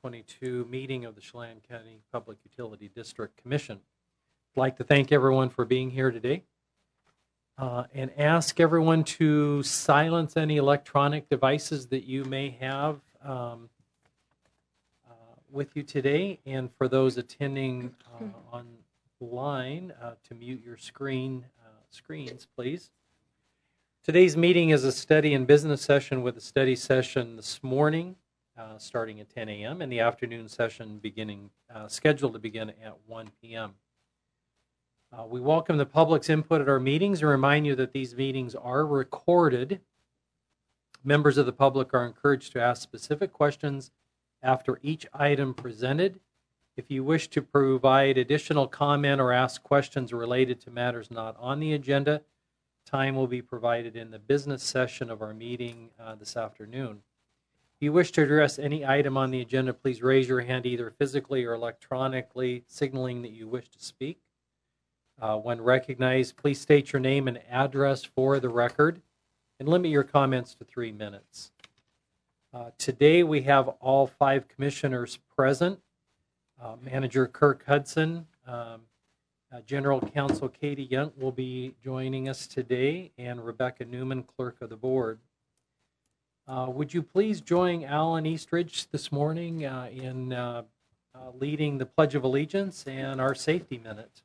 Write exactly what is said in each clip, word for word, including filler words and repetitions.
twenty-two meeting of the Chelan County Public Utility District Commission. I'd like to thank everyone for being here today uh, and ask everyone to silence any electronic devices that you may have um, uh, with you today, and for those attending uh, online uh, to mute your screen uh, screens, please. Today's meeting is a study and business session with a study session this morning uh, starting at ten a.m. and the afternoon session beginning uh, scheduled to begin at one p.m. Uh, we welcome the public's input at our meetings and remind you that these meetings are recorded. Members of the public are encouraged to ask specific questions after each item presented. If you wish to provide additional comment or ask questions related to matters not on the agenda, time will be provided in the business session of our meeting uh, this afternoon. If you wish to address any item on the agenda, please raise your hand either physically or electronically, signaling that you wish to speak. Uh, when recognized, please state your name and address for the record and limit your comments to three minutes. Uh, today we have all five commissioners present. Uh, Manager Kirk Hudson, um, Uh, General Counsel Katie Yunt will be joining us today, and Rebecca Newman, Clerk of the Board. Uh, would you please join Alan Eastridge this morning uh, in uh, uh, leading the Pledge of Allegiance and our safety minute?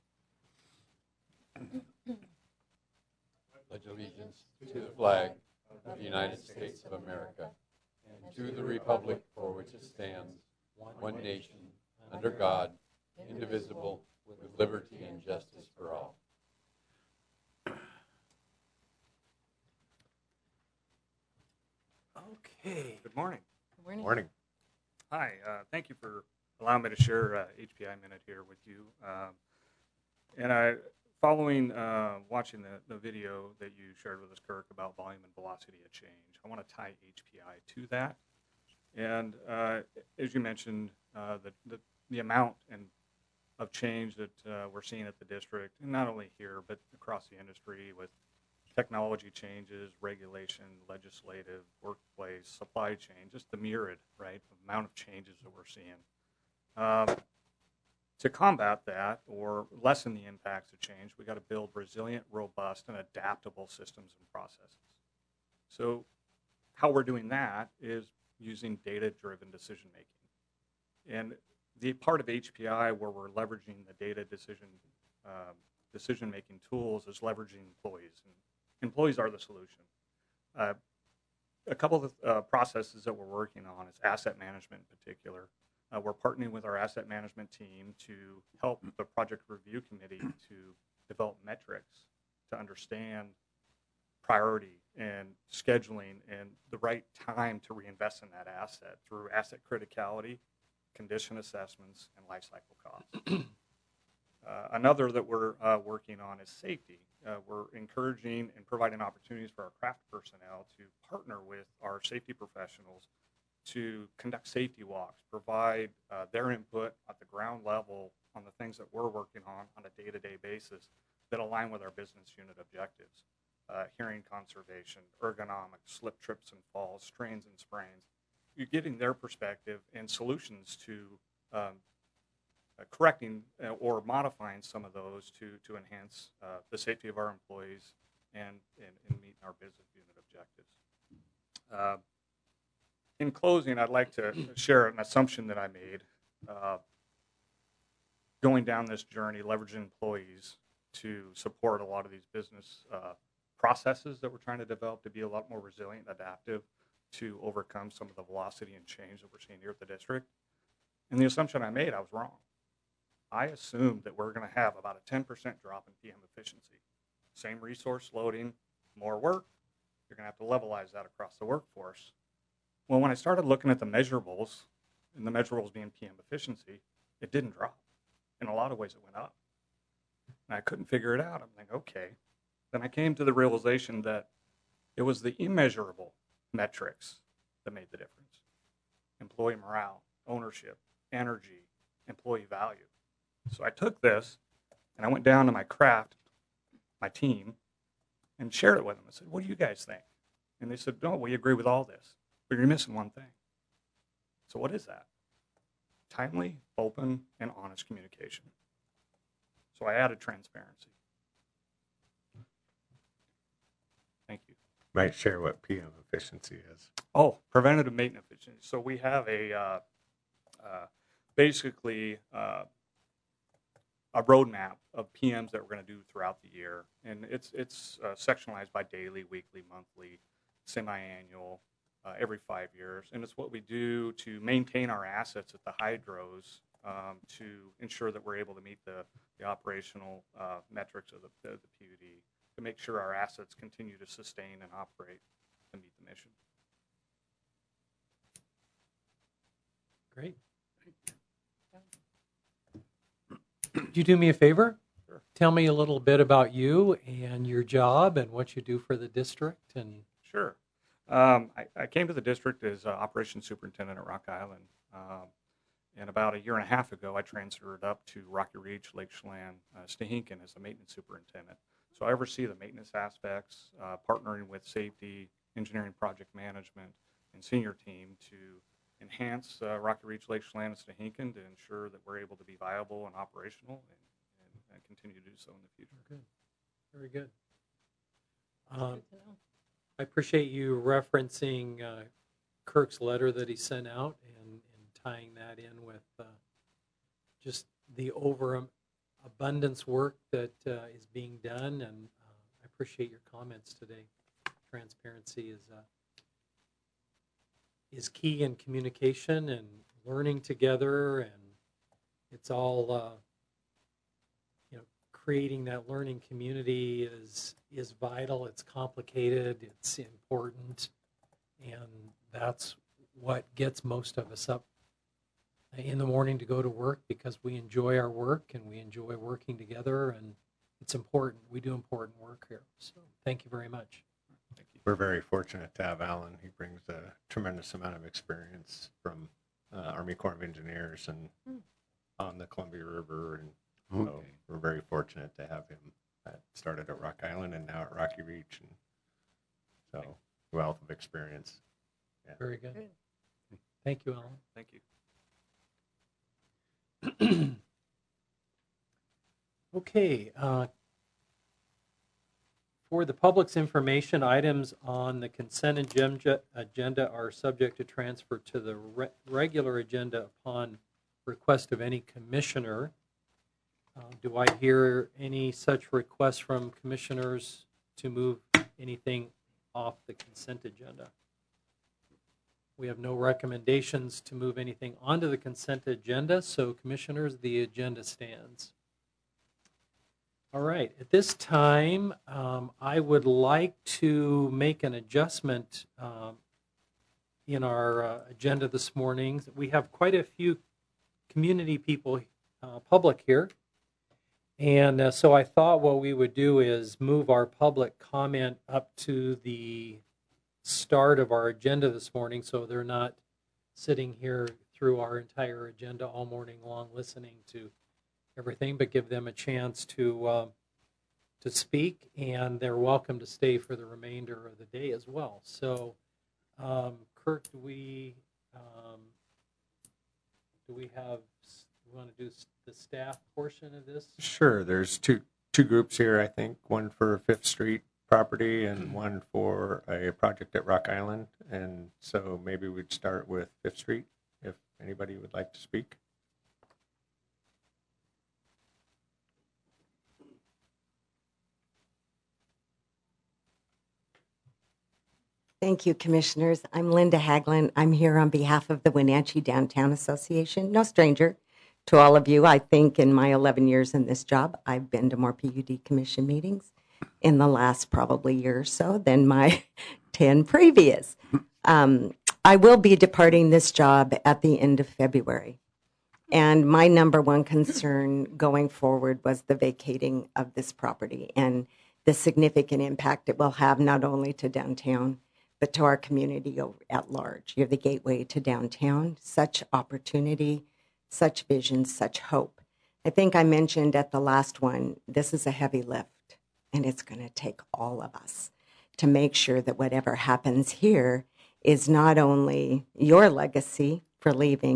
Pledge allegiance to the flag of the United States of America and to the republic for which it stands, one nation, under God, indivisible, with liberty and justice for all. Okay. Good morning. Good morning. Morning. Hi. Uh, thank you for allowing me to share uh, H P I Minute here with you. Um, and I, following uh, watching the, the video that you shared with us, Kirk, about volume and velocity of change, I want to tie H P I to that. And uh, as you mentioned, uh, the, the the amount and of change that uh, we're seeing at the district, and not only here, but across the industry with technology changes, regulation, legislative, workplace, supply chain, just the myriad, right, amount of changes that we're seeing. Um, to combat that or lessen the impacts of change, we got to build resilient, robust, and adaptable systems and processes. So how we're doing that is using data-driven decision-making. And the part of H P I where we're leveraging the data decision uh, decision-making tools is leveraging employees. And employees are the solution. Uh, a couple of uh, processes that we're working on is asset management in particular. Uh, we're partnering with our asset management team to help the project review committee to develop metrics to understand priority and scheduling and the right time to reinvest in that asset through asset criticality, condition assessments, and life cycle costs. uh, another that we're uh, working on is safety. Uh, we're encouraging and providing opportunities for our craft personnel to partner with our safety professionals to conduct safety walks, provide uh, their input at the ground level on the things that we're working on on a day-to-day basis that align with our business unit objectives. Uh, hearing conservation, ergonomics, slip, trips, and falls, strains and sprains. You're getting their perspective and solutions to um, uh, correcting uh, or modifying some of those to, to enhance uh, the safety of our employees and, and, and meet our business unit objectives. Uh, in closing, I'd like to share an assumption that I made uh, going down this journey, leveraging employees to support a lot of these business uh, processes that we're trying to develop to be a lot more resilient and adaptive to overcome some of the velocity and change that we're seeing here at the district. And the assumption I made, I was wrong. I assumed that we're going to have about a ten percent drop in P M efficiency. Same resource loading, more work, you're going to have to levelize that across the workforce. Well, when I started looking at the measurables, and the measurables being P M efficiency, it didn't drop. In a lot of ways, it went up. And I couldn't figure it out. I'm like, okay. Then I came to the realization that it was the immeasurable metrics that made the difference. Employee morale, ownership, energy, employee value. So I took this and I went down to my craft, my team, and shared it with them. I said, what do you guys think? And they said, no, we agree with all this, but you're missing one thing. So what is that? timely, open, and honest communication. So I added transparency. Thank you. Might share what P M efficiency is. Oh, preventative maintenance efficiency. So we have a uh, uh, basically uh, a roadmap of P Ms that we're going to do throughout the year, and it's it's uh, sectionalized by daily, weekly, monthly, semi-annual, uh, every five years, and it's what we do to maintain our assets at the hydros um, to ensure that we're able to meet the the operational uh, metrics of the, the, the P U D, to make sure our assets continue to sustain and operate to meet the mission. Great. Could you do me a favor? Sure. Tell me a little bit about you and your job and what you do for the district. And Sure. Um, I, I came to the district as uh, operations superintendent at Rock Island. Um, and about a year and a half ago, I transferred up to Rocky Reach, Lake Chelan, uh, Stehenken as the maintenance superintendent. So I oversee the maintenance aspects, uh, partnering with safety, engineering, project management, and senior team to enhance uh, Rocky Reach, Lake Chelan, and Stehenken to ensure that we're able to be viable and operational and, and, and continue to do so in the future. good. Very good. Um, I appreciate you referencing uh, Kirk's letter that he sent out and, and tying that in with uh, just the overabundance work that uh, is being done. And uh, I appreciate your comments today. Transparency is uh, is key in communication and learning together, and it's all uh, you know, creating that learning community is is vital. It's complicated, it's important, and that's what gets most of us up in the morning to go to work, because we enjoy our work and we enjoy working together, and it's important. We do important work here. So thank you very much. Thank you. We're very fortunate to have Alan. He brings a tremendous amount of experience from uh, Army Corps of Engineers and Hmm. on the Columbia River, and so Okay. we're very fortunate to have him. That started at Rock Island and now at Rocky Reach, and so wealth of experience. Yeah. Very good. Good. Thank you, Alan. Thank you. Okay. Uh, for the public's information, items on the consent agenda, agenda are subject to transfer to the re- regular agenda upon request of any commissioner. Uh, do I hear any such requests from commissioners to move anything off the consent agenda? We have no recommendations to move anything onto the consent agenda, so commissioners, the agenda stands. All right, at this time, um, I would like to make an adjustment um, in our uh, agenda this morning. We have quite a few community people, uh, public here, and uh, so I thought what we would do is move our public comment up to the start of our agenda this morning, so they're not sitting here through our entire agenda all morning long listening to everything, but give them a chance to uh, to speak, and they're welcome to stay for the remainder of the day as well. So, um, Kirk, do we um, do we have? We want to do the staff portion of this? Sure. There's two two groups here, I think. One for Fifth Street property and one for a project at Rock Island. And so maybe we'd start with Fifth Street if anybody would like to speak. Thank you, Commissioners. I'm Linda Haglund. I'm here on behalf of the Wenatchee Downtown Association. No stranger to all of you. I think in my eleven years in this job, I've been to more P U D Commission meetings in the last probably year or so than my ten previous. Um, I will be departing this job at the end of February. And my number one concern going forward was the vacating of this property and the significant impact it will have not only to downtown, but to our community at large. You're the gateway to downtown. Such opportunity, such vision, such hope. I think I mentioned at the last one, this is a heavy lift, and it's going to take all of us to make sure that whatever happens here is not only your legacy for leaving,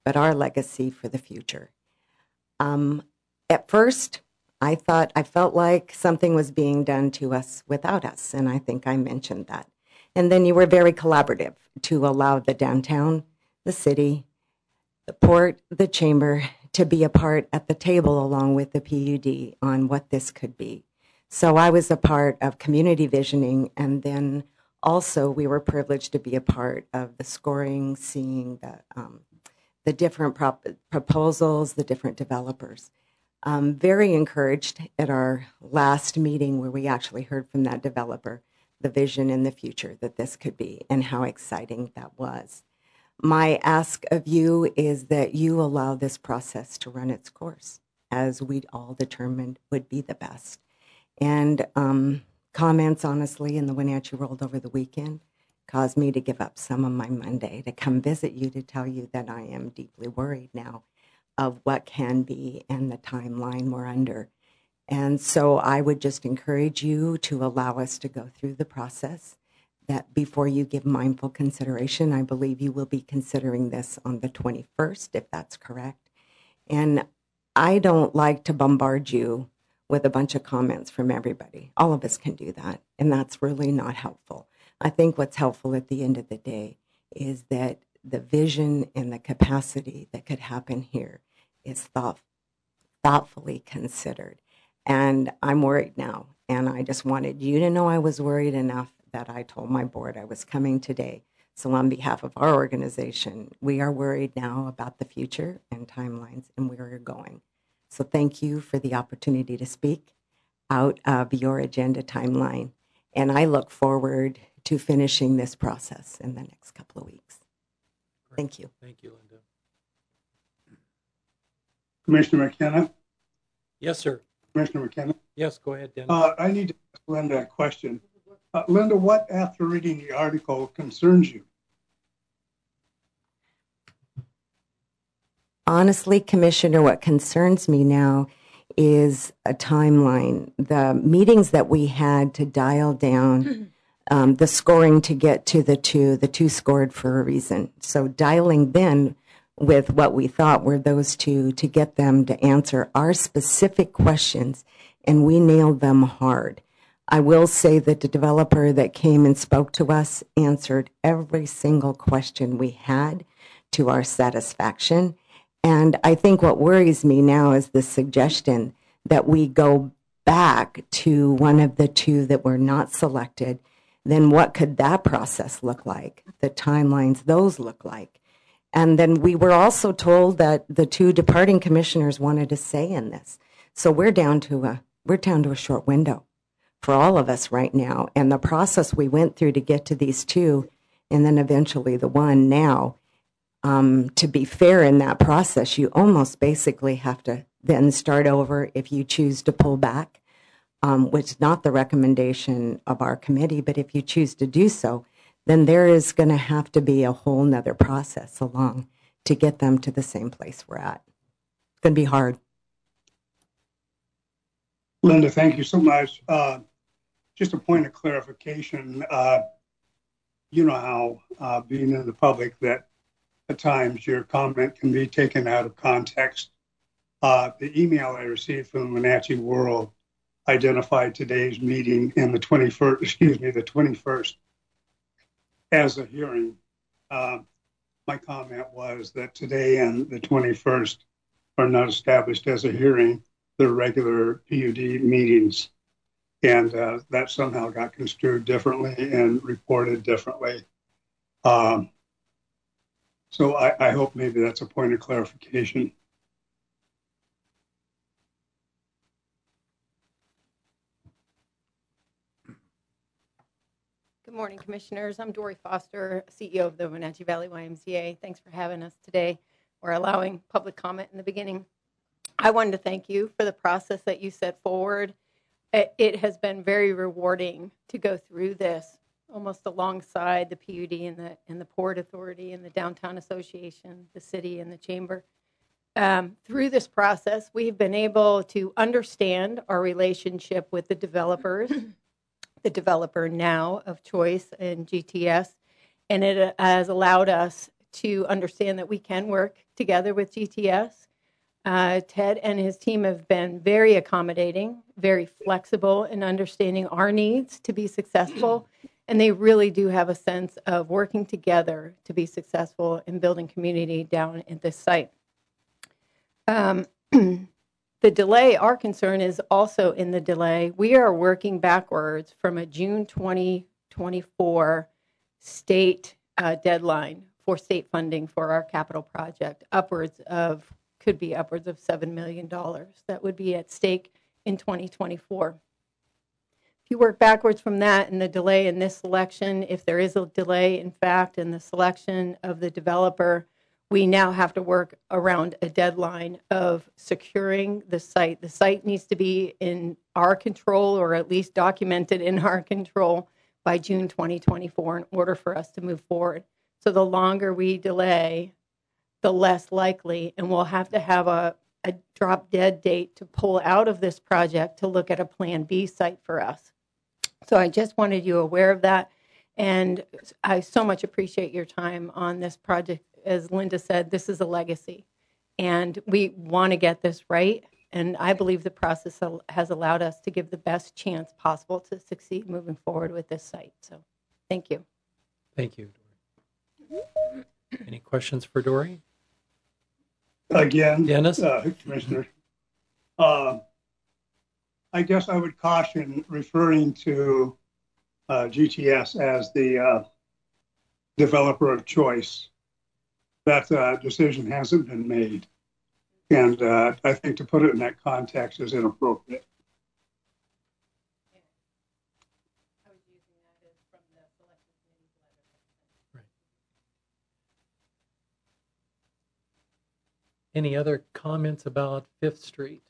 but our legacy for the future. Um, at first, I thought, I felt like something was being done to us without us, and I think I mentioned that. And then you were very collaborative to allow the downtown, the city, the port, the chamber to be a part at the table along with the P U D on what this could be. So I was a part of community visioning, and then also we were privileged to be a part of the scoring, seeing the um, the different prop- proposals, the different developers. Um, very encouraged at our last meeting where we actually heard from that developer the vision in the future that this could be and how exciting that was. My ask of you is that you allow this process to run its course as we all determined would be the best. And um, comments, honestly, in the Wenatchee World over the weekend caused me to give up some of my Monday to come visit you to tell you that I am deeply worried now of what can be and the timeline we're under. And so I would just encourage you to allow us to go through the process, that before you give mindful consideration, I believe you will be considering this on the twenty-first, if that's correct. And I don't like to bombard you with a bunch of comments from everybody. All of us can do that, and that's really not helpful. I think what's helpful at the end of the day is that the vision and the capacity that could happen here is thought, thoughtfully considered. And I'm worried now, and I just wanted you to know I was worried enough that I told my board I was coming today. So on behalf of our organization, we are worried now about the future and timelines and where we're going. So thank you for the opportunity to speak out of your agenda timeline. And I look forward to finishing this process in the next couple of weeks. Great. Thank you. Thank you, Linda. Commissioner McKenna? Yes, sir. Commissioner McKenna? Yes, go ahead, Dennis. Uh, I need to ask Linda a question. Uh, Linda, what, after reading the article, concerns you? Honestly, Commissioner, what concerns me now is a timeline. The meetings that we had to dial down um, the scoring to get to the two, the two scored for a reason. So dialing then with what we thought were those two to get them to answer our specific questions, and we nailed them hard. I will say that the developer that came and spoke to us answered every single question we had to our satisfaction. And I think what worries me now is the suggestion that we go back to one of the two that were not selected. Then what could that process look like? The timelines those look like? And then we were also told that the two departing commissioners wanted a say in this. So we're down to a we're down to a short window for all of us right now. And the process we went through to get to these two, and then eventually the one now, um, to be fair in that process, you almost basically have to then start over if you choose to pull back, um, which is not the recommendation of our committee, but if you choose to do so, then there is going to have to be a whole nother process along to get them to the same place we're at. It's going to be hard. Linda, thank you so much. Uh, just a point of clarification. Uh, you know how, uh, being in the public, that at times your comment can be taken out of context. Uh, the email I received from the Wenatchee World identified today's meeting and the twenty-first, excuse me, the twenty-first as a hearing. Uh, my comment was that today and the twenty-first are not established as a hearing. They're regular P U D meetings. And uh, that somehow got construed differently and reported differently. Um, so I, I hope maybe that's a point of clarification. Good morning, Commissioners. I'm Dory Foster, C E O of the Wenatchee Valley Y M C A. Thanks for having us today or allowing public comment in the beginning. I wanted to thank you for the process that you set forward. It has been very rewarding to go through this almost alongside the P U D and the and the Port Authority and the Downtown Association, the city and the chamber. Um, through this process, we've been able to understand our relationship with the developers, the developer now of choice in G T S, and it has allowed us to understand that we can work together with G T S. Uh, Ted and his team have been very accommodating, very flexible in understanding our needs to be successful, and they really do have a sense of working together to be successful in building community down at this site. Um, the delay, our concern is also in the delay. We are working backwards from a June twenty twenty-four state uh, deadline for state funding for our capital project, upwards of could be upwards of seven million dollars that would be at stake in twenty twenty-four. If you work backwards from that and the delay in this selection, if there is a delay, in fact, in the selection of the developer, we now have to work around a deadline of securing the site. The site needs to be in our control, or at least documented in our control, by June twenty twenty-four in order for us to move forward. So the longer we delay, the less likely, and we'll have to have a, a drop dead date to pull out of this project to look at a plan B site for us. So I just wanted you aware of that, and I so much appreciate your time on this project. As Linda said, this is a legacy, and we want to get this right, and I believe the process has allowed us to give the best chance possible to succeed moving forward with this site. So thank you. Thank you, Dory. Any questions for Dory? Again, Dennis? uh, Commissioner, uh, I guess I would caution referring to uh, G T S as the uh, developer of choice. That uh, decision hasn't been made. And uh, I think to put it in that context is inappropriate. Any other comments about Fifth Street?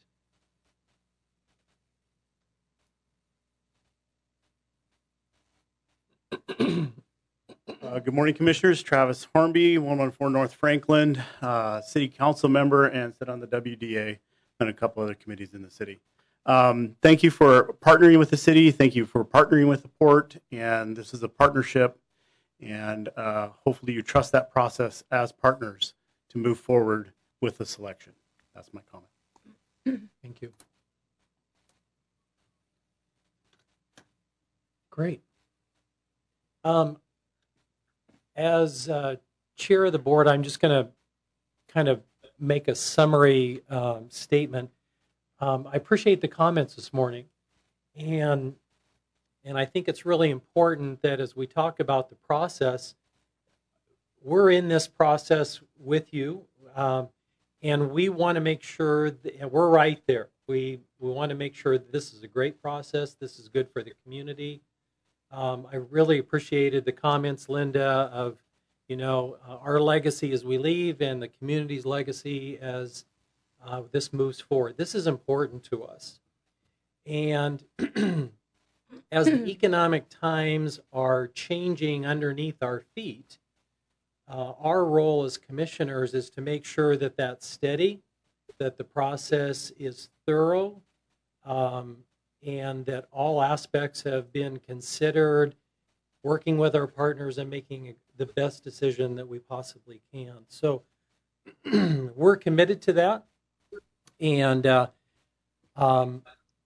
Uh, good morning, Commissioners. Travis Hornby, one one four North Franklin, uh, City Council member, and sit on the W D A and a couple other committees in the city. Um, thank you for partnering with the city. Thank you for partnering with the port. And this is a partnership. And uh, hopefully you trust that process as partners to move forward with the selection. That's my comment. Thank you. Great. Um, as uh, chair of the board, I'm just going to kind of make a summary um, statement. Um, I appreciate the comments this morning, and and I think it's really important that as we talk about the process, we're in this process with you. Um, And we want to make sure that, and we're right there. We we want to make sure that this is a great process. This is good for the community. Um, I really appreciated the comments, Linda, of, you know, uh, our legacy as we leave and the community's legacy as uh, this moves forward. This is important to us. And as the economic times are changing underneath our feet, Uh, our role as commissioners is to make sure that that's steady, that the process is thorough, um, and that all aspects have been considered, working with our partners and making the best decision that we possibly can. So we're committed to that, and uh, um,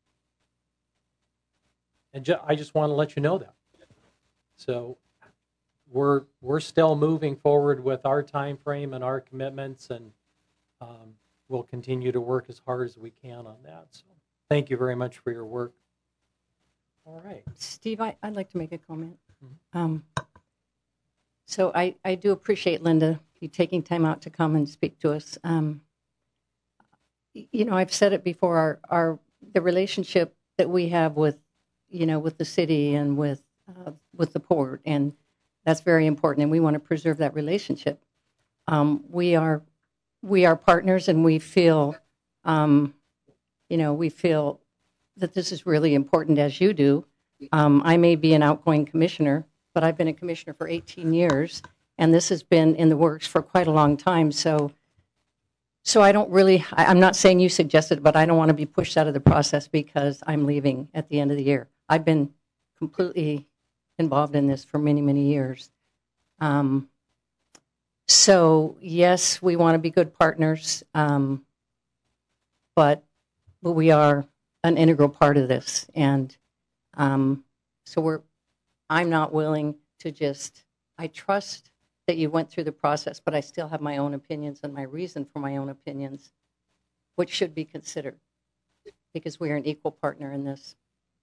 and ju- I just want to let you know that. So. We're we're still moving forward with our time frame and our commitments, and um, we'll continue to work as hard as we can on that. So, thank you very much for your work. All right, Steve, I, I'd like to make a comment. Mm-hmm. Um, so I, I do appreciate, Linda, you taking time out to come and speak to us. Um, you know, I've said it before. Our our the relationship that we have with, you know, with the city and with uh, with the port, and that's very important, and we want to preserve that relationship. Um, we are we are partners, and we feel, um, you know, we feel that this is really important, as you do. Um, I may be an outgoing commissioner, but I've been a commissioner for eighteen years, and this has been in the works for quite a long time. So, so I don't really. I, I'm not saying you suggested, but I don't want to be pushed out of the process because I'm leaving at the end of the year. I've been completely involved in this for many, many years. Um, So yes, we want to be good partners, um, but but we are an integral part of this, and um, so we're. I'm not willing to just. I trust that you went through the process, but I still have my own opinions and my reason for my own opinions, which should be considered because we are an equal partner in this.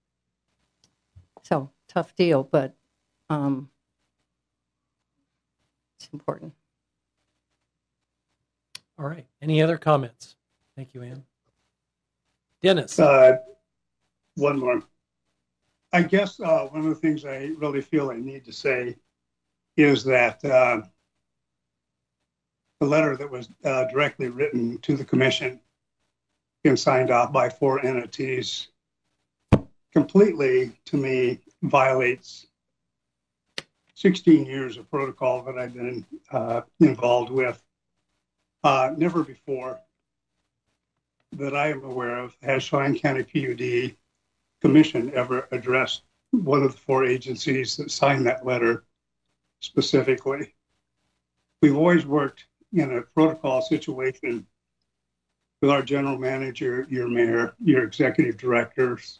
So tough deal, but um, it's important. All right. Any other comments? Thank you, Ann. Dennis. Uh, one more. I guess uh, one of the things I really feel I need to say is that uh, the letter that was uh, directly written to the commission and signed off by four entities completely, to me, violates sixteen years of protocol that I've been uh, involved with. Uh, never before that I am aware of has Chelan County P U D Commission ever addressed one of the four agencies that signed that letter specifically. We've always worked in a protocol situation with our general manager, your mayor, your executive directors,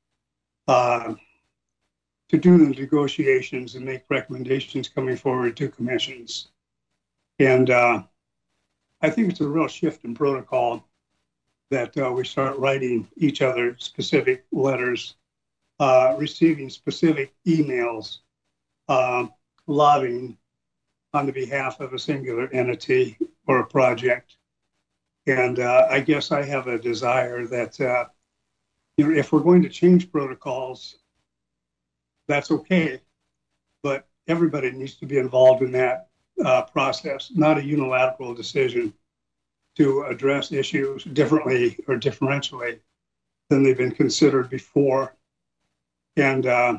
uh, to do the negotiations and make recommendations coming forward to commissions. And uh, I think it's a real shift in protocol that uh, we start writing each other specific letters, uh, receiving specific emails, uh, lobbying on the behalf of a singular entity or a project. And uh, I guess I have a desire that, uh, you know, if we're going to change protocols, that's okay, but everybody needs to be involved in that uh, process, not a unilateral decision to address issues differently or differentially than they've been considered before. And uh,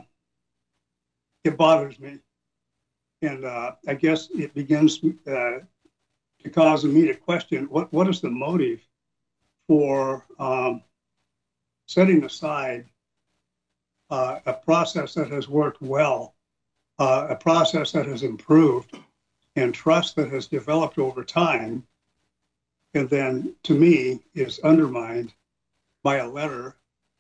it bothers me. And uh, I guess it begins uh, to cause me to question what, what is the motive for um, setting aside uh, a process that has worked well, uh, a process that has improved, and trust that has developed over time, and then, to me, is undermined by a letter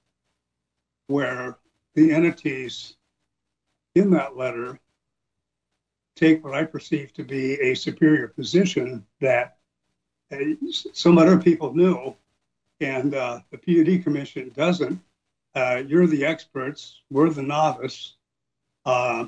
where the entities in that letter take what I perceive to be a superior position that uh, some other people knew, and uh, the P U D Commission doesn't. Uh, you're the experts, we're the novice. Uh,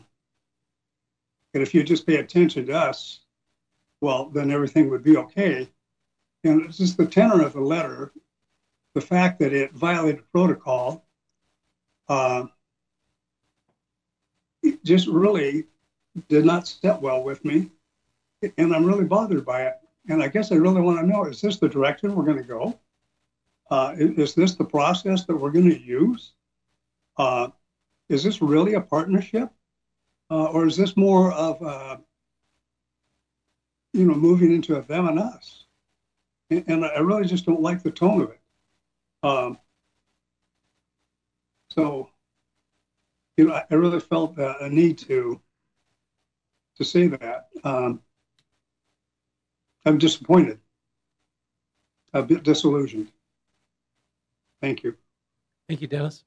and if you just pay attention to us, well, then everything would be okay. And it's just the tenor of the letter, the fact that it violated protocol, uh, it just really did not sit well with me. And I'm really bothered by it. And I guess I really want to know, is this the direction we're going to go? Uh, is, is this the process that we're going to use? Uh, is this really a partnership? Uh, or is this more of, uh, you know, moving into a them and us? And I really just don't like the tone of it. Um, so, you know, I really felt uh, a need to to say that. Um, I'm disappointed, a bit disillusioned. Thank you. Thank you, Dennis.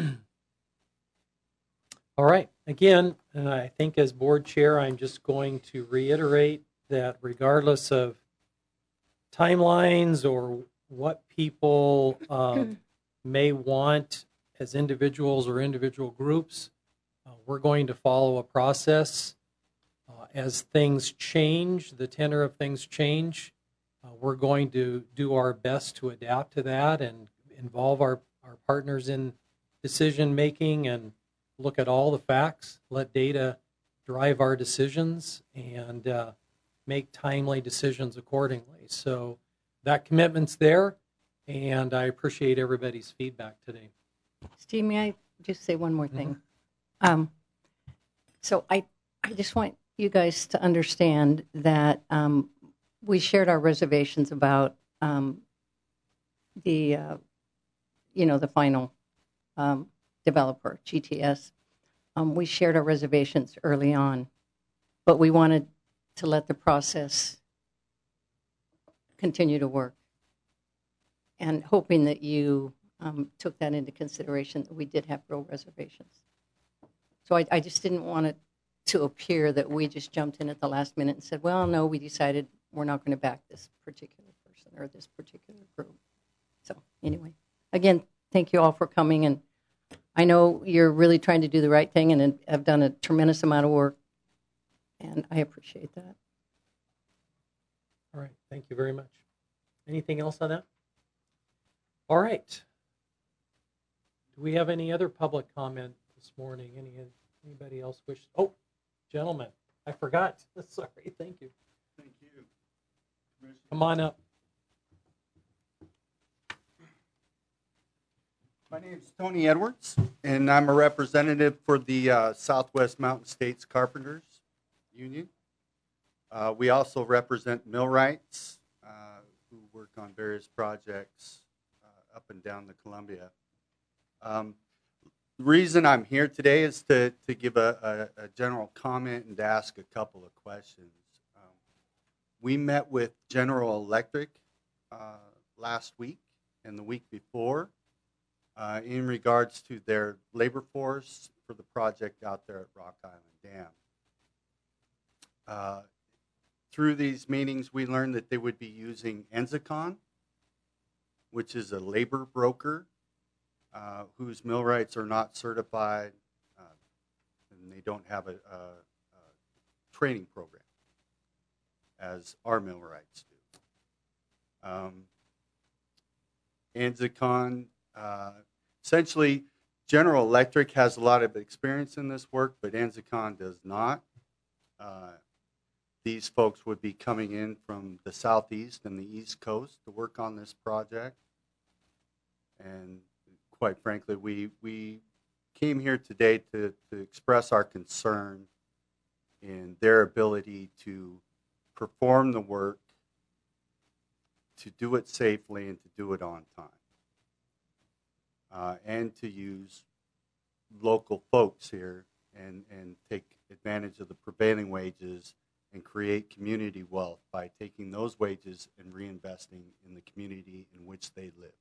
All right. Again, and I think as board chair, I'm just going to reiterate that regardless of timelines or what people um, may want as individuals or individual groups, uh, we're going to follow a process. Uh, as things change, the tenor of things change, uh, we're going to do our best to adapt to that and involve our, our partners in decision making and look at all the facts, let data drive our decisions, and uh, make timely decisions accordingly. So that commitment's there, and I appreciate everybody's feedback today. Steve, may I just say one more thing? Mm-hmm. Um, so I, I just want you guys to understand that um, we shared our reservations about um, the, uh, you know, the final um, developer, G T S. Um, we shared our reservations early on, but we wanted to let the process continue to work. And hoping that you um, took that into consideration, that we did have real reservations. So I, I just didn't want it to appear that we just jumped in at the last minute and said, well, no, we decided we're not going to back this particular person or this particular group. So anyway, again, thank you all for coming. And I know you're really trying to do the right thing and have done a tremendous amount of work. And I appreciate that. All right. Thank you very much. Anything else on that? All right. Do we have any other public comment this morning? Any Anybody else wish? Oh, gentlemen, I forgot. Sorry. Thank you. Thank you. Come on up. My name is Tony Edwards, and I'm a representative for the uh, Southwest Mountain States Carpenters Union. Uh, we also represent millwrights uh, who work on various projects uh, up and down the Columbia. Um, the reason I'm here today is to, to give a, a, a general comment and to ask a couple of questions. Um, we met with General Electric uh, last week and the week before uh, in regards to their labor force for the project out there at Rock Island Dam. Uh, through these meetings, we learned that they would be using Enzicon, which is a labor broker uh, whose millwrights are not certified uh, and they don't have a, a, a training program as our millwrights do. Um, Enzicon, uh, essentially, General Electric has a lot of experience in this work, but Enzicon does not. Uh, These folks would be coming in from the southeast and the east coast to work on this project. And quite frankly, we, we came here today to, to express our concern in their ability to perform the work, to do it safely, and to do it on time. Uh, and to use local folks here and, and take advantage of the prevailing wages and create community wealth by taking those wages and reinvesting in the community in which they live.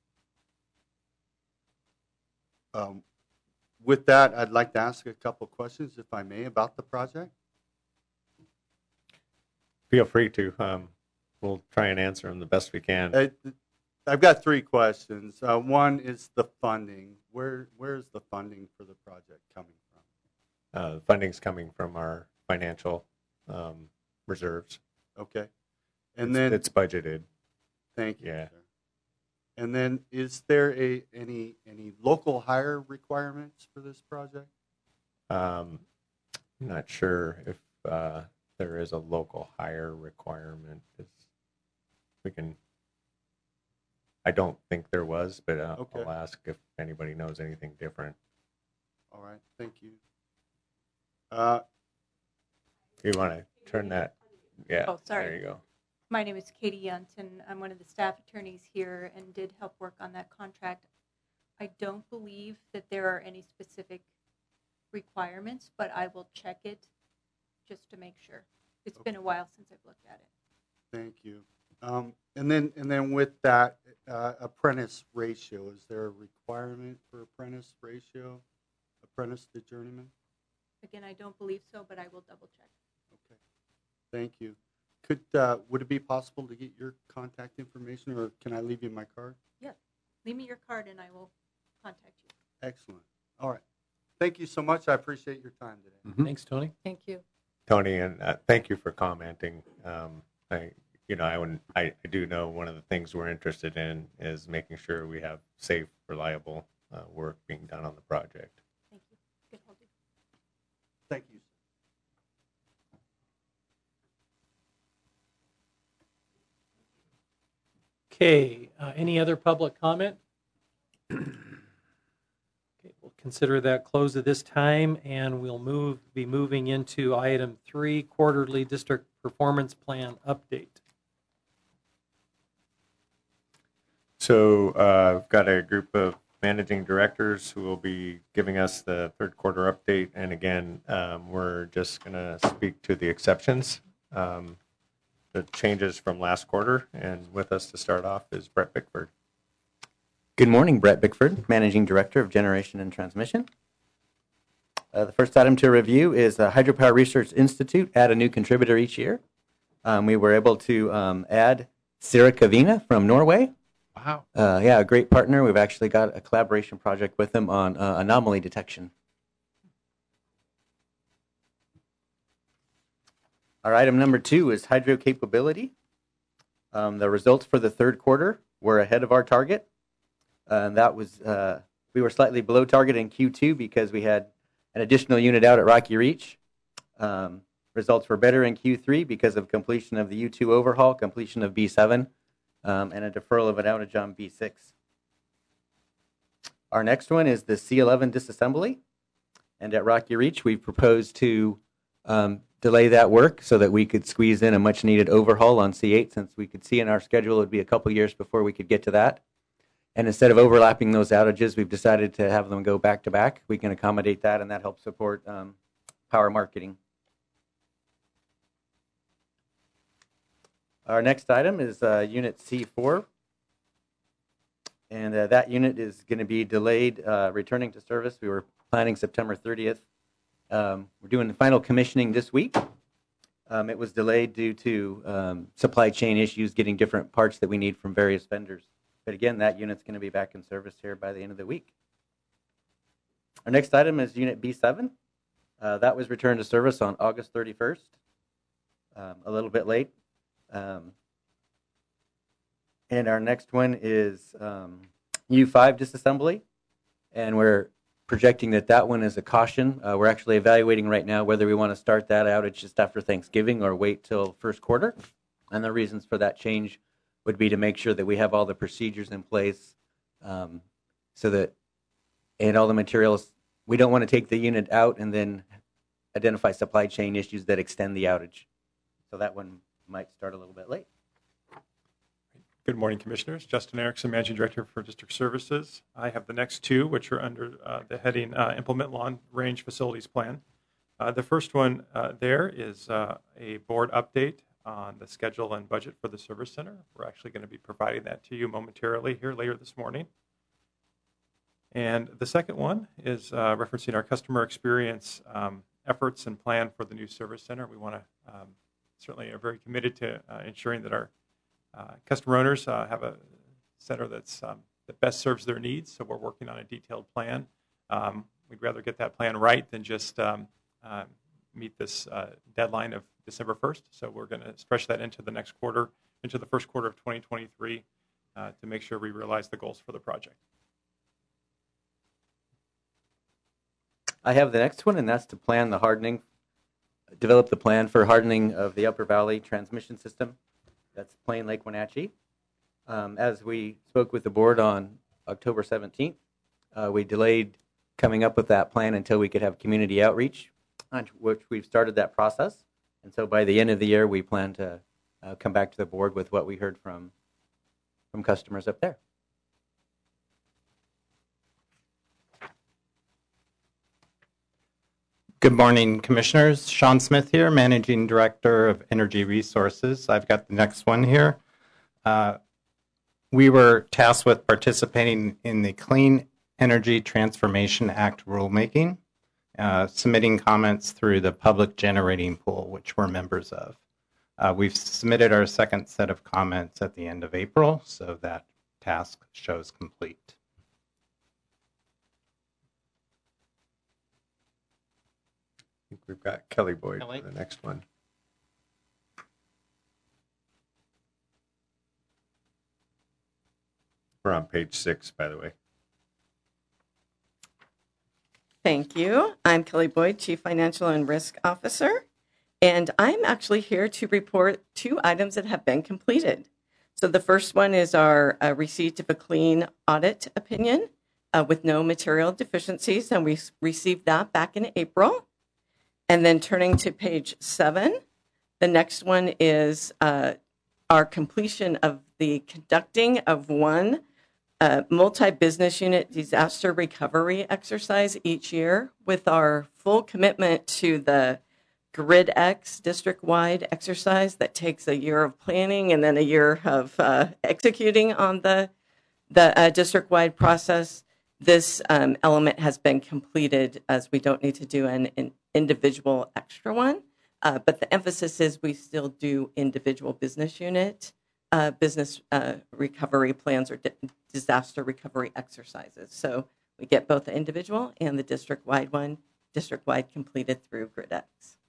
Um, with that, I'd like to ask a couple questions, if I may, about the project. Feel free to. Um, we'll try and answer them the best we can. I, I've got three questions. Uh, one is the funding. Where Where is the funding for the project coming from? Uh, the funding's coming from our financial um, reserves. Okay. And it's, then it's budgeted. Thank you. Yeah. Sir. And then, is there a any any local hire requirements for this project? Um, I'm not sure if uh, there is a local hire requirement. It's, we can. I don't think there was, but uh, Okay. I'll ask if anybody knows anything different. All right. Thank you. Uh, You want to turn that? Yeah. Oh, sorry. There you go. My name is Katie Yunton. I'm one of the staff attorneys here and did help work on that contract. I don't believe that there are any specific requirements, but I will check it just to make sure. It's Okay. been a while since I've looked at it. Thank you. Um, and then and then with that uh, apprentice ratio, is there a requirement for apprentice ratio, apprentice to journeyman? Again, I don't believe so, but I will double check. Okay. Thank you. Could uh, would it be possible to get your contact information, or can I leave you my card? Yes. Leave me your card and I will contact you. Excellent. All right. Thank you so much. I appreciate your time today. Mm-hmm. Thanks, Tony. Thank you. Tony, and uh, thank you for commenting. Um, I, you know, I, would, I, I do know one of the things we're interested in is making sure we have safe, reliable uh, work being done on the project. Thank you. Good hold you. Thank you. Okay. Uh, any other public comment? Okay, we'll consider that closed at this time, and we'll move be moving into item three, quarterly district performance plan update. So uh, I've got a group of managing directors who will be giving us the third quarter update. And again, um, we're just going to speak to the exceptions um, the changes from last quarter. And with us to start off is Brett Bickford. Good morning, Brett Bickford, Managing Director of Generation and Transmission. Uh, the first item to review is the Hydropower Research Institute add a new contributor each year. Um, we were able to um, add Sira Kavina from Norway. Wow. Uh, yeah, a great partner. We've actually got a collaboration project with them on uh, anomaly detection. Our item number two is hydro capability. Um, the results for the third quarter were ahead of our target. Uh, and that was, uh, we were slightly below target in Q two because we had an additional unit out at Rocky Reach. Um, results were better in Q three because of completion of the U two overhaul, completion of B seven, um, and a deferral of an outage on B six. Our next one is the C eleven disassembly. And at Rocky Reach, we've proposed to um, delay that work so that we could squeeze in a much needed overhaul on C eight, since we could see in our schedule it would be a couple years before we could get to that. And instead of overlapping those outages, we've decided to have them go back to back. We can accommodate that, and that helps support um, power marketing. Our next item is uh, Unit C four. And uh, that unit is going to be delayed uh, returning to service. We were planning September thirtieth. Um, we're doing the final commissioning this week. Um, it was delayed due to um, supply chain issues, getting different parts that we need from various vendors. But again, that unit's going to be back in service here by the end of the week. Our next item is Unit B seven. Uh, that was returned to service on August thirty-first, um, a little bit late. Um, and our next one is um, U five disassembly, and we're projecting that that one is a caution. Uh, we're actually evaluating right now whether we want to start that outage just after Thanksgiving or wait till first quarter. And the reasons for that change would be to make sure that we have all the procedures in place, um, so that, and all the materials, we don't want to take the unit out and then identify supply chain issues that extend the outage. So that one might start a little bit late. Good morning, Commissioners. Justin Erickson, Managing Director for District Services. I have the next two, which are under uh, the heading uh, Implement Long Range Facilities Plan. Uh, the first one uh, there is uh, a board update on the schedule and budget for the service center. We're actually going to be providing that to you momentarily here later this morning. And the second one is uh, referencing our customer experience um, efforts and plan for the new service center. We want to um, certainly are very committed to uh, ensuring that our uh, customer owners uh, have a center that's um, that best serves their needs. So we're working on a detailed plan. Um, we'd rather get that plan right than just um, uh, meet this uh, deadline of December first. So we're going to stretch that into the next quarter, into the first quarter of twenty twenty-three, uh, to make sure we realize the goals for the project. I have the next one, and that's to plan the hardening, develop the plan for hardening of the Upper Valley transmission system. That's Plain Lake Wenatchee. Um, as we spoke with the board on October seventeenth, uh, we delayed coming up with that plan until we could have community outreach, on which we've started that process. And so by the end of the year, we plan to uh, come back to the board with what we heard from, from customers up there. Good morning, Commissioners. Sean Smith here, Managing Director of Energy Resources. I've got the next one here. Uh, we were tasked with participating in the Clean Energy Transformation Act rulemaking, uh, submitting comments through the public generating pool, which we're members of. Uh, we've submitted our second set of comments at the end of April, so that task shows complete. I think we've got Kelly Boyd Kelly. for the next one. We're on page six, by the way. Thank you. I'm Kelly Boyd, Chief Financial and Risk Officer, and I'm actually here to report two items that have been completed. So the first one is our uh, receipt of a clean audit opinion uh, with no material deficiencies, and we received that back in April. And then turning to page seven, the next one is uh, our completion of the conducting of one uh, multi-business unit disaster recovery exercise each year with our full commitment to the GridX district-wide exercise that takes a year of planning and then a year of uh, executing on the, the uh, district-wide process. This um, element has been completed as we don't need to do an, an individual extra one. Uh, but the emphasis is we still do individual business unit, uh, business uh, recovery plans or di- disaster recovery exercises. So we get both the individual and the district-wide one, district-wide completed through GridX.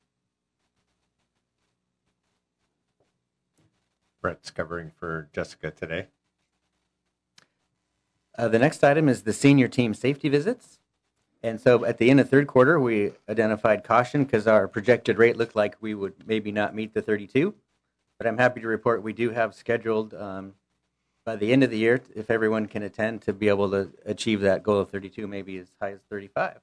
Brett's covering for Jessica today. Uh, the next item is the senior team safety visits. And so at the end of third quarter, we identified caution because our projected rate looked like we would maybe not meet the thirty-two. But I'm happy to report we do have scheduled um, by the end of the year, if everyone can attend, to be able to achieve that goal of thirty-two, maybe as high as thirty-five.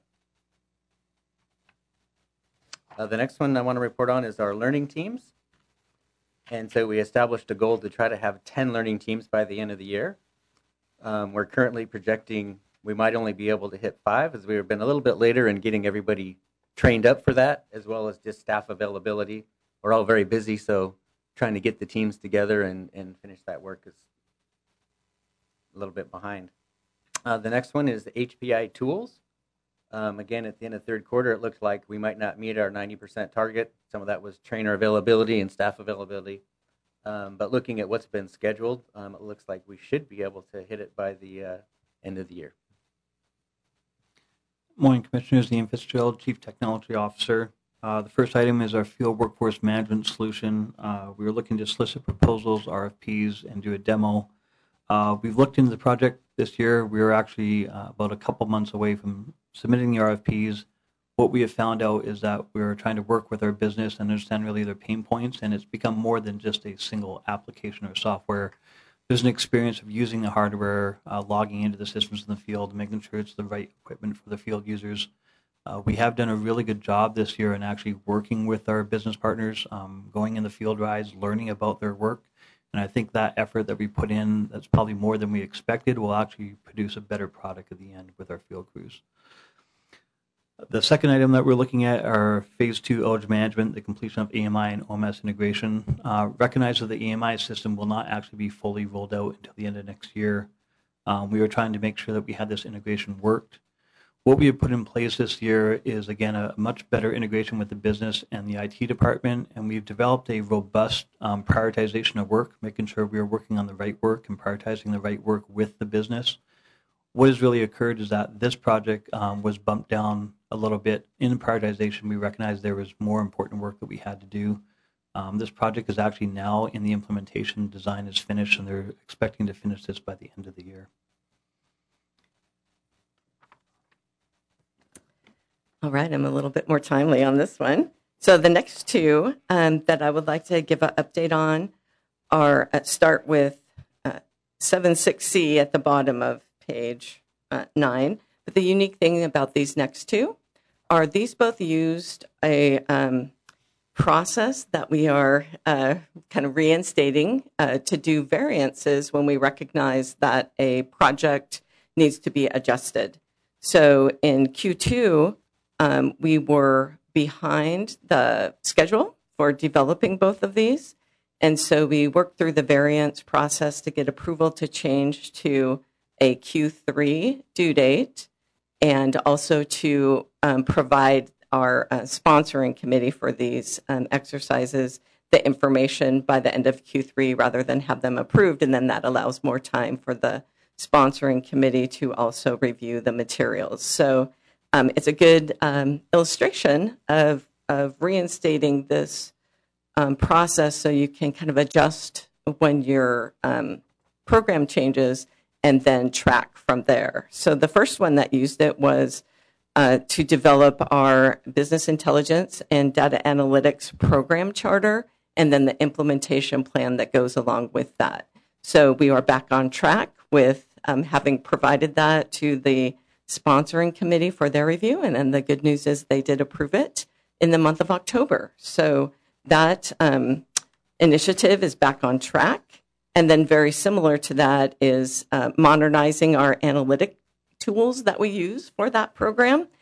Uh, the next one I want to report on is our learning teams. And so we established a goal to try to have ten learning teams by the end of the year. Um, we're currently projecting we might only be able to hit five, as we've been a little bit later in getting everybody trained up for that, as well as just staff availability. We're all very busy, so trying to get the teams together and, and finish that work is a little bit behind. Uh, the next one is the H P I tools. Um, again, at the end of third quarter, it looked like we might not meet our ninety percent target. Some of that was trainer availability and staff availability. Um, but looking at what's been scheduled, um, it looks like we should be able to hit it by the uh, end of the year. Morning, Commissioners. Ian Fitzgerald, Chief Technology Officer. Uh, the first item is our field workforce management solution. Uh, we are looking to solicit proposals, R F Ps, and do a demo. Uh, we've looked into the project this year. We are actually uh, about a couple months away from submitting the R F Ps. What we have found out is that we're trying to work with our business and understand really their pain points, and it's become more than just a single application or software. There's an experience of using the hardware, uh, logging into the systems in the field, making sure it's the right equipment for the field users. Uh, we have done a really good job this year in actually working with our business partners, um, going in the field rides, learning about their work. And I think that effort that we put in, that's probably more than we expected, will actually produce a better product at the end with our field crews. The second item that we're looking at are phase two outage management, the completion of A M I and O M S integration. Uh, recognize that the A M I system will not actually be fully rolled out until the end of next year. Um, we are trying to make sure that we had this integration worked. What we have put in place this year is, again, a much better integration with the business and the I T department, and we've developed a robust um, prioritization of work, making sure we are working on the right work and prioritizing the right work with the business. What has really occurred is that this project um, was bumped down a little bit in prioritization. We recognized there was more important work that we had to do. Um, this project is actually now in the implementation. Design is finished, and they're expecting to finish this by the end of the year. All right, I'm a little bit more timely on this one. So the next two um, that I would like to give an update on are uh, start with uh, seven six C at the bottom of page uh, nine. But the unique thing about these next two are these both used a um, process that we are uh, kind of reinstating uh, to do variances when we recognize that a project needs to be adjusted. So in Q two, um, we were behind the schedule for developing both of these. And so we worked through the variance process to get approval to change to a Q three due date, and also to um, provide our uh, sponsoring committee for these um, exercises the information by the end of Q three rather than have them approved, and then that allows more time for the sponsoring committee to also review the materials. So um, it's a good um, illustration of, of reinstating this um, process so you can kind of adjust when your um, program changes and then track from there. So the first one that used it was uh, to develop our business intelligence and data analytics program charter, and then the implementation plan that goes along with that. So we are back on track with um, having provided that to the sponsoring committee for their review, and then the good news is they did approve it in the month of October. So that um, initiative is back on track. And then very similar to that is uh, modernizing our analytic tools that we use for that program.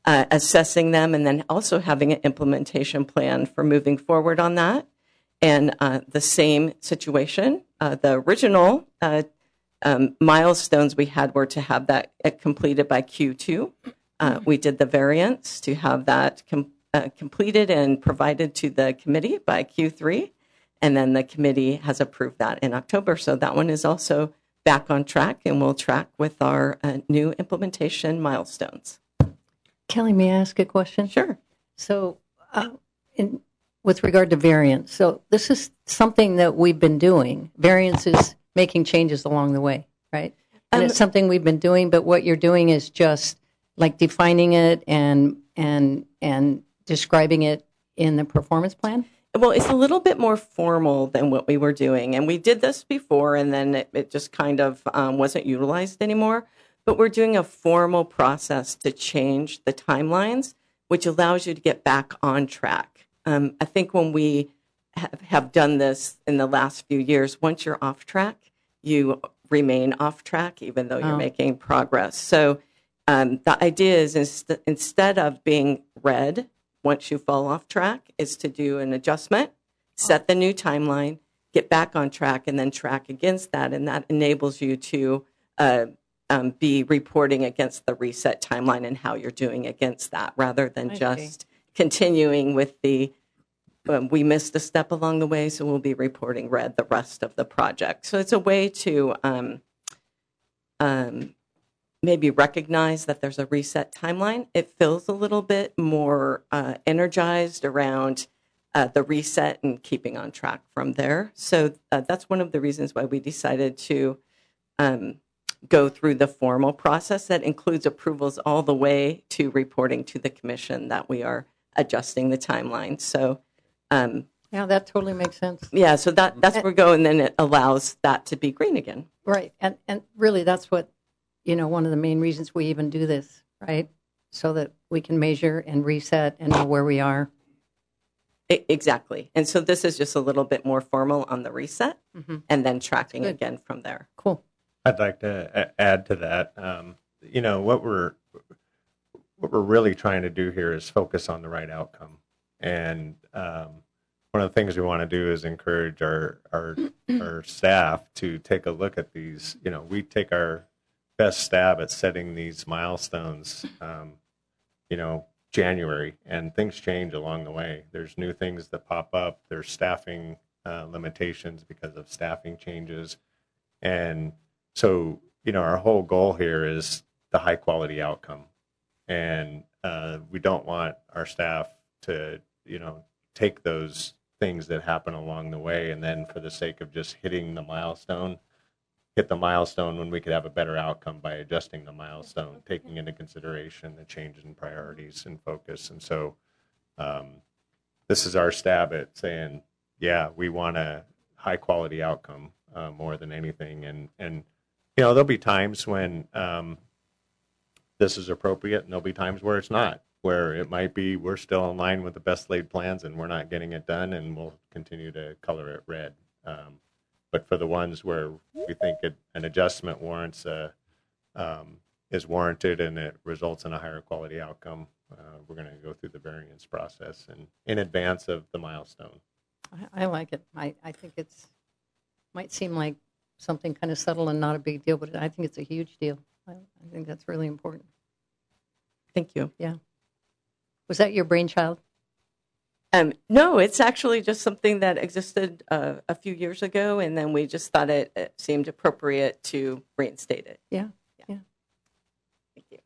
uh, assessing them, and then also having an implementation plan for moving forward on that. And uh, the same situation, uh, the original uh, um, milestones we had were to have that completed by Q two. Uh, we did the variance to have that com- uh, completed and provided to the committee by Q three. And then the committee has approved that in October. So that one is also back on track, and we'll track with our uh, new implementation milestones. Kelly, may I ask a question? Sure. So, uh, in, with regard to variance, so this is something that we've been doing. Variance is making changes along the way, right? And Um, it's something we've been doing, but what you're doing is just like defining it and and and describing it in the performance plan? Well, it's a little bit more formal than what we were doing. And we did this before, and then it, it just kind of um, wasn't utilized anymore. But we're doing a formal process to change the timelines, which allows you to get back on track. Um, I think when we have, have done this in the last few years, once you're off track, you remain off track, even though you're Oh. making progress. So um, the idea is inst- instead of being red, once you fall off track, is to do an adjustment, set the new timeline, get back on track, and then track against that. And that enables you to uh, um, be reporting against the reset timeline and how you're doing against that, rather than I see. just continuing with the, um, we missed a step along the way, so we'll be reporting red the rest of the project. So it's a way to um, um, maybe recognize that there's a reset timeline. It feels a little bit more uh, energized around uh, the reset and keeping on track from there. So uh, that's one of the reasons why we decided to um, go through the formal process that includes approvals all the way to reporting to the commission that we are adjusting the timeline. So um, Yeah, that totally makes sense. yeah, so that that's where we go, and then it allows that to be green again. Right. And and really that's what, you know, one of the main reasons we even do this, right? So that we can measure and reset and know where we are. E- Exactly. And so this is just a little bit more formal on the reset, Mhm. and then tracking Good. again from there. Cool. I'd like to a- add to that. Um, you know, what we're what we're really trying to do here is focus on the right outcome. And um, one of the things we want to do is encourage our our our staff to take a look at these. You know, we take our best stab at setting these milestones. Um, you know, January, and things change along the way. There's new things that pop up. There's staffing uh, limitations because of staffing changes, and so, you know, our whole goal here is the high quality outcome. And uh, we don't want our staff to, you know, take those things that happen along the way and then for the sake of just hitting the milestone, hit the milestone when we could have a better outcome by adjusting the milestone, taking into consideration the changes in priorities and focus. And so um, this is our stab at saying, yeah, we want a high quality outcome uh, more than anything. And, and, you know, there'll be times when um, this is appropriate, and there'll be times where it's not, where it might be we're still in line with the best laid plans and we're not getting it done, and we'll continue to color it red. Um, but for the ones where we think it, an adjustment warrants a, um, is warranted and it results in a higher quality outcome, uh, we're going to go through the variance process and in advance of the milestone. I, I like it. I, I think it's might seem like something kind of subtle and not a big deal, but I think it's a huge deal. I, I think that's really important. Thank you. Yeah. Was that your brainchild? Um, no, it's actually just something that existed uh, a few years ago, and then we just thought it, it seemed appropriate to reinstate it. Yeah. Yeah. Thank you.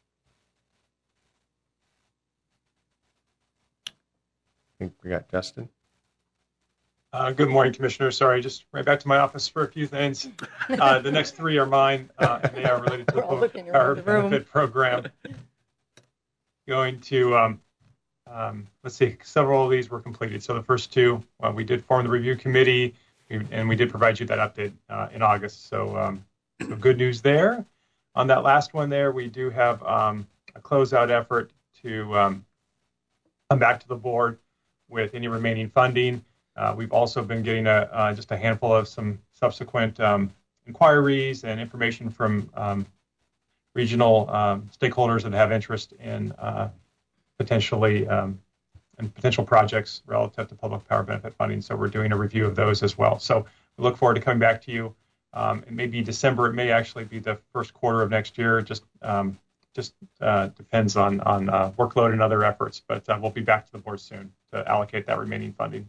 I think we got Justin. Uh, good morning, Commissioner. Sorry, just right back to my office for a few things. Uh, the next three are mine, uh, and they are related to the We're all po- looking around Power the room. Benefit Program. Going to, um, um, let's see, several of these were completed. So the first two, well, we did form the review committee, and we did provide you that update uh, in August. So, um, so good news there. On that last one there, we do have um, a closeout effort to um, come back to the board with any remaining funding. Uh, we've also been getting a, uh, just a handful of some subsequent um, inquiries and information from um, regional um, stakeholders that have interest in uh, potentially um, and potential projects relative to public power benefit funding. So we're doing a review of those as well. So we look forward to coming back to you. Um, it may be December. It may actually be the first quarter of next year. It just um, just uh, depends on on uh, workload and other efforts. But uh, we'll be back to the board soon to allocate that remaining funding.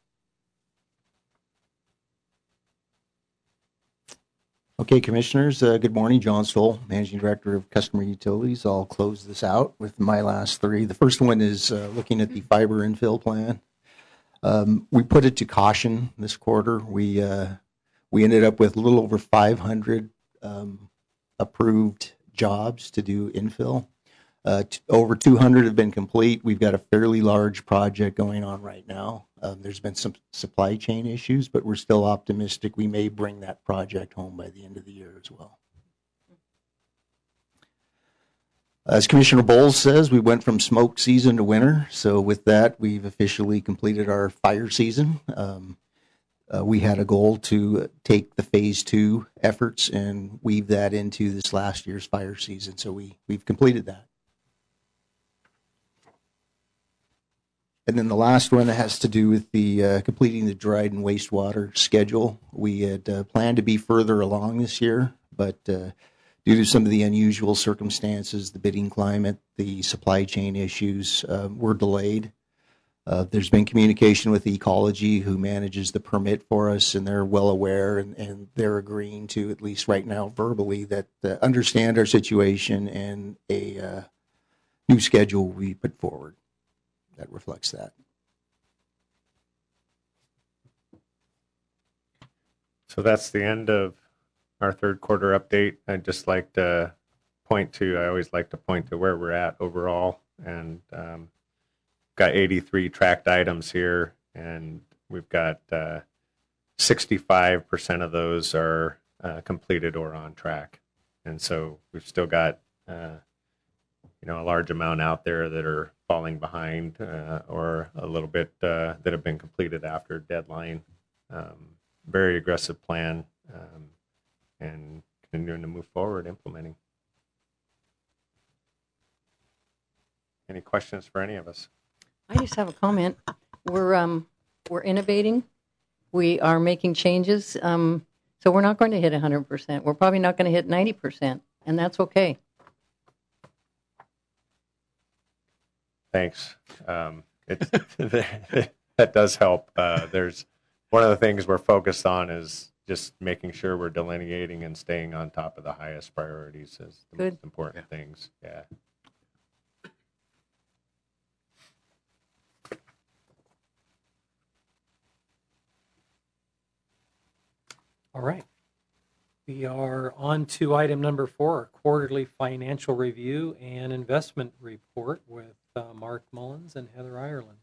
Okay, Commissioners, uh, good morning. John Stoll, Managing Director of Customer Utilities. I'll close this out with my last three. The first one is uh, looking at the fiber infill plan. Um, we put it to caution this quarter. We uh, we ended up with a little over five hundred um, approved jobs to do infill. Uh, t- over two hundred have been complete. We've got a fairly large project going on right now. Um, there's been some supply chain issues, but we're still optimistic we may bring that project home by the end of the year as well. As Commissioner Bowles says, we went from smoke season to winter. So with that, we've officially completed our fire season. Um, uh, we had a goal to take the phase two efforts and weave that into this last year's fire season. So we, we've completed that. And then the last one has to do with the uh, completing the Dryden wastewater schedule. We had uh, planned to be further along this year, but uh, due to some of the unusual circumstances, the bidding climate, the supply chain issues, uh, were delayed. Uh, there's been communication with Ecology, who manages the permit for us, and they're well aware, and, and they're agreeing to, at least right now verbally, that uh, understand our situation, and a uh, new schedule will be put forward that reflects that. So that's the end of our third quarter update. I'd just like to point to, I always like to point to where we're at overall, and um, got eighty-three tracked items here, and we've got uh, sixty-five percent of those are uh, completed or on track. And so we've still got uh, you know, a large amount out there that are falling behind uh, or a little bit uh, that have been completed after deadline. Um, very aggressive plan um, and continuing to move forward implementing. Any questions for any of us? I just have a comment. We're um, we're innovating. We are making changes. Um, so we're not going to hit one hundred percent. We're probably not going to hit ninety percent, and that's okay. Thanks. Um, it, that does help. Uh, there's one of the things we're focused on is just making sure we're delineating and staying on top of the highest priorities as the Good. most important yeah. things. Yeah. All right. We are on to item number four, quarterly financial review and investment report with uh, Mark Mullins and Heather Ireland.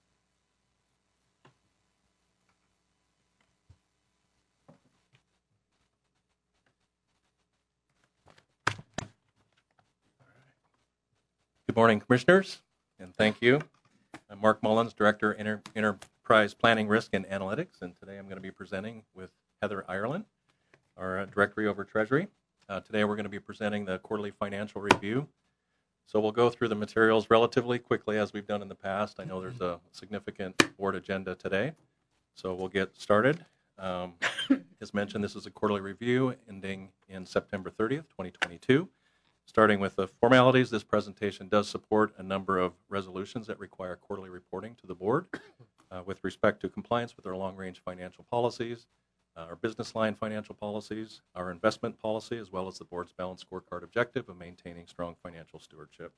Good morning, Commissioners, and thank you. I'm Mark Mullins, Director of Enter- Enterprise Planning, Risk, and Analytics, and today I'm going to be presenting with Heather Ireland, our uh, Directory over Treasury. Uh, today we're going to be presenting the quarterly financial review. So we'll go through the materials relatively quickly as we've done in the past. I know there's a significant board agenda today, so we'll get started. Um, as mentioned, this is a quarterly review ending in September thirtieth, twenty twenty-two. Starting with the formalities, this presentation does support a number of resolutions that require quarterly reporting to the board uh, with respect to compliance with our long-range financial policies, uh, our business line financial policies, our investment policy, as well as the board's balanced scorecard objective of maintaining strong financial stewardship.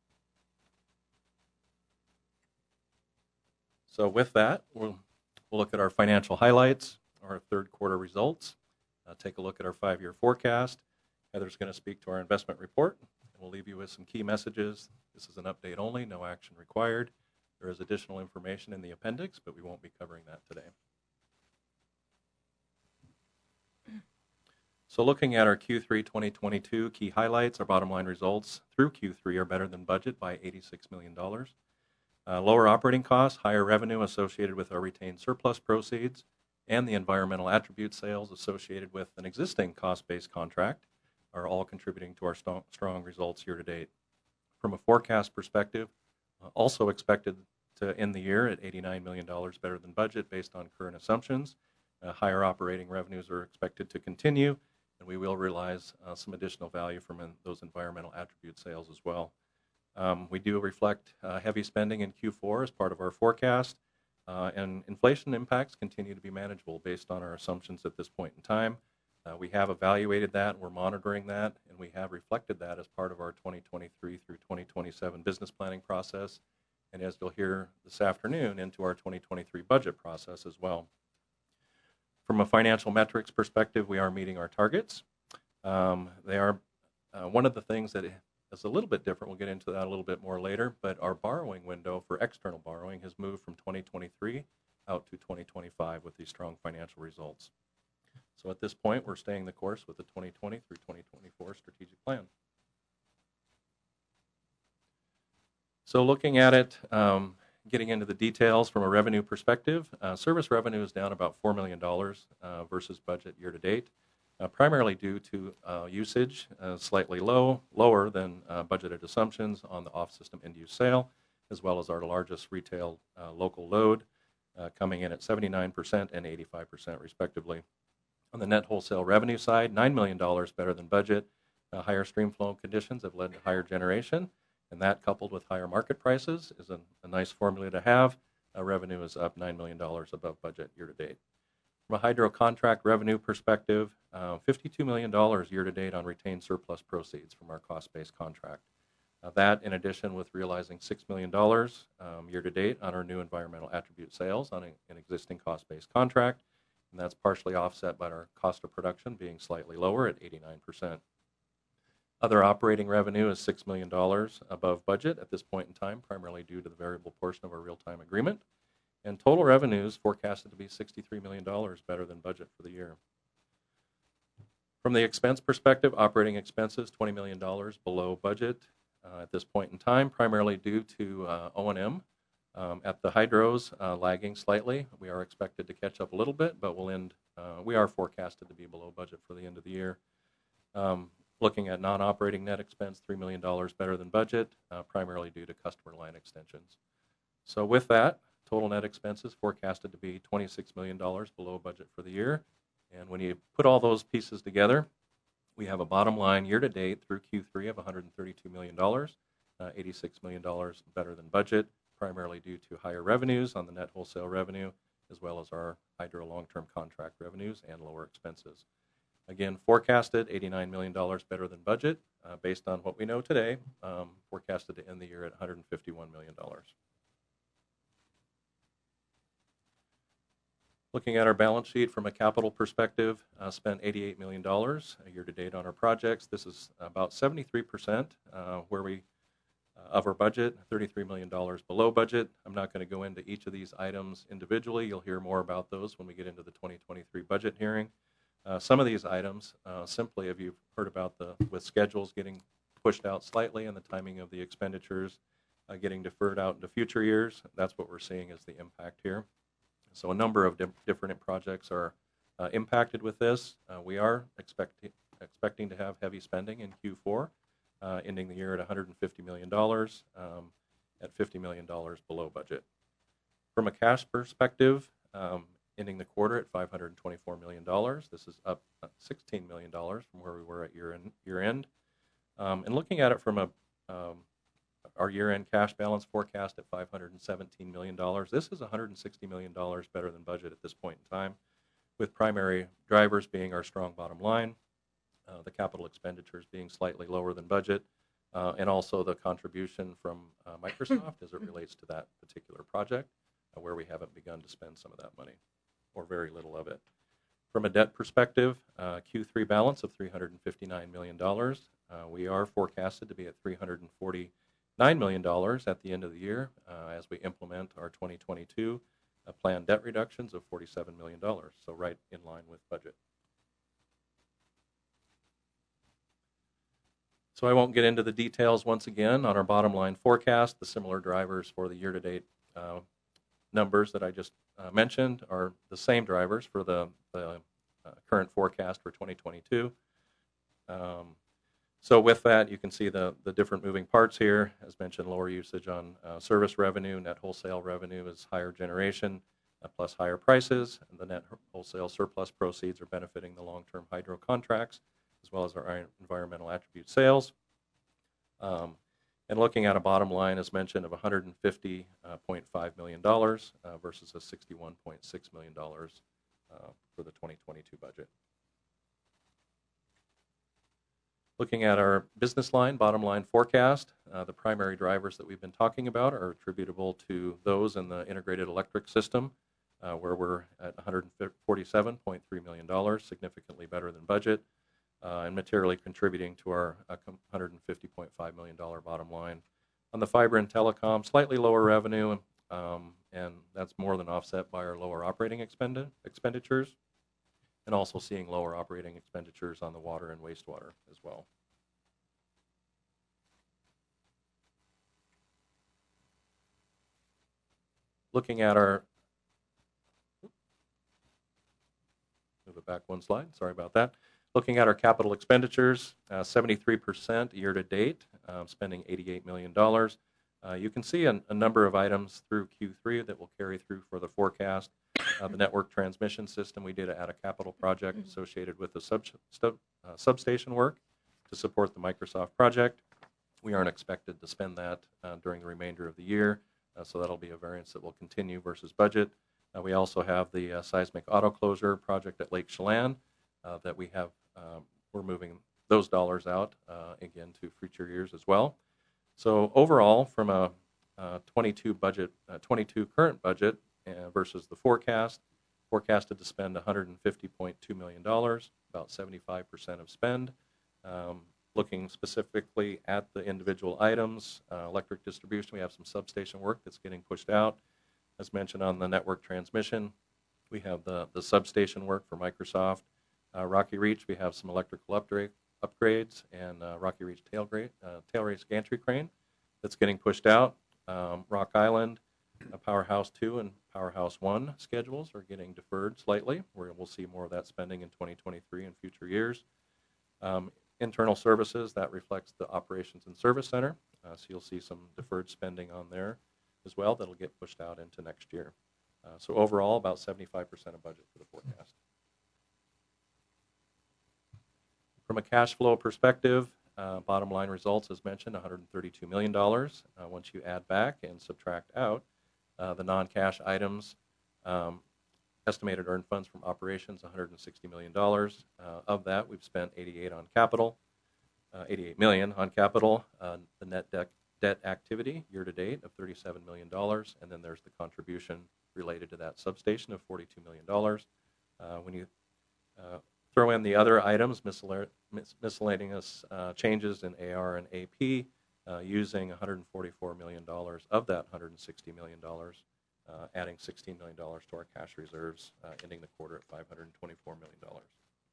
So with that, we'll, we'll look at our financial highlights, our third quarter results, uh, take a look at our five-year forecast. Heather's going to speak to our investment report, and we'll leave you with some key messages. This is an update only, no action required. There is additional information in the appendix, but we won't be covering that today. So looking at our Q three twenty twenty-two key highlights, our bottom line results through Q three are better than budget by eighty-six million dollars. Uh, lower operating costs, higher revenue associated with our retained surplus proceeds, and the environmental attribute sales associated with an existing cost-based contract are all contributing to our strong, strong results year to date. From a forecast perspective, uh, also expected to end the year at eighty-nine million dollars better than budget based on current assumptions. Uh, higher operating revenues are expected to continue, and we will realize uh, some additional value from in those environmental attribute sales as well. Um, we do reflect uh, heavy spending in Q four as part of our forecast, uh, and inflation impacts continue to be manageable based on our assumptions at this point in time. Uh, we have evaluated that, we're monitoring that, and we have reflected that as part of our twenty twenty-three through twenty twenty-seven business planning process, and as you'll hear this afternoon, into our twenty twenty-three budget process as well. From a financial metrics perspective, we are meeting our targets. Um, they are uh, one of the things that is a little bit different. We'll get into that a little bit more later, but our borrowing window for external borrowing has moved from twenty twenty-three out to twenty twenty-five with these strong financial results. So at this point, we're staying the course with the twenty twenty through twenty twenty-four strategic plan. So looking at it, um, getting into the details from a revenue perspective, uh, service revenue is down about four million dollars uh, versus budget year to date, uh, primarily due to uh, usage uh, slightly low, lower than uh, budgeted assumptions on the off-system end-use sale, as well as our largest retail uh, local load uh, coming in at seventy-nine percent and eighty-five percent respectively. On the net wholesale revenue side, nine million dollars better than budget. Uh, higher stream flow conditions have led to higher generation, and that coupled with higher market prices is a, a nice formula to have. Uh, revenue is up nine million dollars above budget year to date. From a hydro contract revenue perspective, uh, fifty-two million dollars year to date on retained surplus proceeds from our cost-based contract. Uh, that, in addition with realizing six million dollars um, year to date on our new environmental attribute sales on a, an existing cost-based contract, and that's partially offset by our cost of production being slightly lower at eighty-nine percent. Other operating revenue is six million dollars above budget at this point in time, primarily due to the variable portion of our real-time agreement. And total revenues forecasted to be sixty-three million dollars better than budget for the year. From the expense perspective, operating expenses twenty million dollars below budget uh, at this point in time, primarily due to uh, O and M. Um, at the hydros, uh, lagging slightly. We are expected to catch up a little bit, but we'll end, uh, we are forecasted to be below budget for the end of the year. Um, looking at non-operating net expense, three million dollars better than budget, uh, primarily due to customer line extensions. So with that, total net expenses forecasted to be twenty-six million dollars below budget for the year. And when you put all those pieces together, we have a bottom line year to date through Q three of one hundred thirty-two million dollars, uh, eighty-six million dollars better than budget, primarily due to higher revenues on the net wholesale revenue, as well as our hydro long-term contract revenues and lower expenses. Again, forecasted eighty-nine million dollars better than budget, uh, based on what we know today, um, forecasted to end the year at one hundred fifty-one million dollars. Looking at our balance sheet from a capital perspective, uh, spent eighty-eight million dollars year to date on our projects. This is about seventy-three percent uh, where we uh, of our budget, thirty-three million dollars below budget. I'm not going to go into each of these items individually. You'll hear more about those when we get into the twenty twenty-three budget hearing. Uh, some of these items, uh, simply, if you've heard about the with schedules getting pushed out slightly and the timing of the expenditures uh, getting deferred out into future years, that's what we're seeing as the impact here. So a number of di different projects are uh, impacted with this. Uh, we are expecting expecting to have heavy spending in Q four, uh, ending the year at one hundred fifty million dollars, um, at fifty million dollars below budget. From a cash perspective, um, ending the quarter at five hundred twenty-four million dollars. This is up sixteen million dollars from where we were at year end. Year end. Um, and looking at it from a um, our year-end cash balance forecast at five hundred seventeen million dollars. This is one hundred sixty million dollars better than budget at this point in time, with primary drivers being our strong bottom line, uh, the capital expenditures being slightly lower than budget, uh, and also the contribution from uh, Microsoft as it relates to that particular project, uh, where we haven't begun to spend some of that money, or very little of it. From a debt perspective, uh, Q three balance of three hundred fifty-nine million dollars. Uh, we are forecasted to be at three hundred forty-nine million dollars at the end of the year uh, as we implement our twenty twenty-two uh, planned debt reductions of forty-seven million dollars, so right in line with budget. So I won't get into the details once again on our bottom line forecast. The similar drivers for the year-to-date uh, numbers that I just uh, mentioned are the same drivers for the, the uh, current forecast for twenty twenty-two. Um, So with that, you can see the, the different moving parts here. As mentioned, lower usage on uh, service revenue. Net wholesale revenue is higher generation uh, plus higher prices. And the net wholesale surplus proceeds are benefiting the long-term hydro contracts as well as our environmental attribute sales. Um, and looking at a bottom line, as mentioned, of one hundred fifty point five million dollars uh, versus a sixty-one point six million dollars uh, for the twenty twenty-two budget. Looking at our business line, bottom line forecast, uh, the primary drivers that we've been talking about are attributable to those in the integrated electric system, uh, where we're at one hundred forty-seven point three million dollars, significantly better than budget, uh, and materially contributing to our uh, one hundred fifty point five million dollars bottom line. On the fiber and telecom, slightly lower revenue, um, and that's more than offset by our lower operating expendi- expenditures. And also seeing lower operating expenditures on the water and wastewater as well. Looking at our, move it back one slide, sorry about that. Looking at our capital expenditures, uh, seventy-three percent year to date, uh, spending eighty-eight million dollars. Uh, you can see a, a number of items through Q three that will carry through for the forecast. Uh, the network transmission system, we did add a capital project associated with the sub, sub, uh, substation work to support the Microsoft project. We aren't expected to spend that uh, during the remainder of the year, uh, so that'll be a variance that will continue versus budget. Uh, we also have the uh, seismic auto closure project at Lake Chelan uh, that we have, um, we're moving those dollars out uh, again to future years as well. So overall, from a uh, twenty-two budget, uh, twenty-two current budget, Uh, versus the forecast, forecasted to spend one hundred fifty point two million dollars, about seventy-five percent of spend. Um, looking specifically at the individual items, uh, electric distribution, we have some substation work that's getting pushed out. As mentioned on the network transmission, we have the, the substation work for Microsoft. Uh, Rocky Reach, we have some electrical upgrade, upgrades, and uh, Rocky Reach tail, grade, uh, tail race gantry crane that's getting pushed out. Um, Rock Island, Uh, Powerhouse two and Powerhouse one schedules are getting deferred slightly. Where we'll see more of that spending in twenty twenty-three and future years. Um, internal services, that reflects the operations and service center. Uh, so you'll see some deferred spending on there as well that'll get pushed out into next year. Uh, so overall, about seventy-five percent of budget for the forecast. From a cash flow perspective, uh, bottom line results, as mentioned, one hundred thirty-two million dollars. Uh, once you add back and subtract out Uh, the non-cash items, um, estimated earned funds from operations, one hundred sixty million dollars. Uh, of that, we've spent eighty-eight on capital, uh, eighty-eight million dollars on capital. Uh, the net debt, debt activity year to date of thirty-seven million dollars, and then there's the contribution related to that substation of forty-two million dollars. Uh, when you uh, throw in the other items, miscellaneous uh, changes in A R and A P, Uh, using one hundred forty-four million dollars of that one hundred sixty million dollars, uh, adding sixteen million dollars to our cash reserves, uh, ending the quarter at five hundred twenty-four million dollars.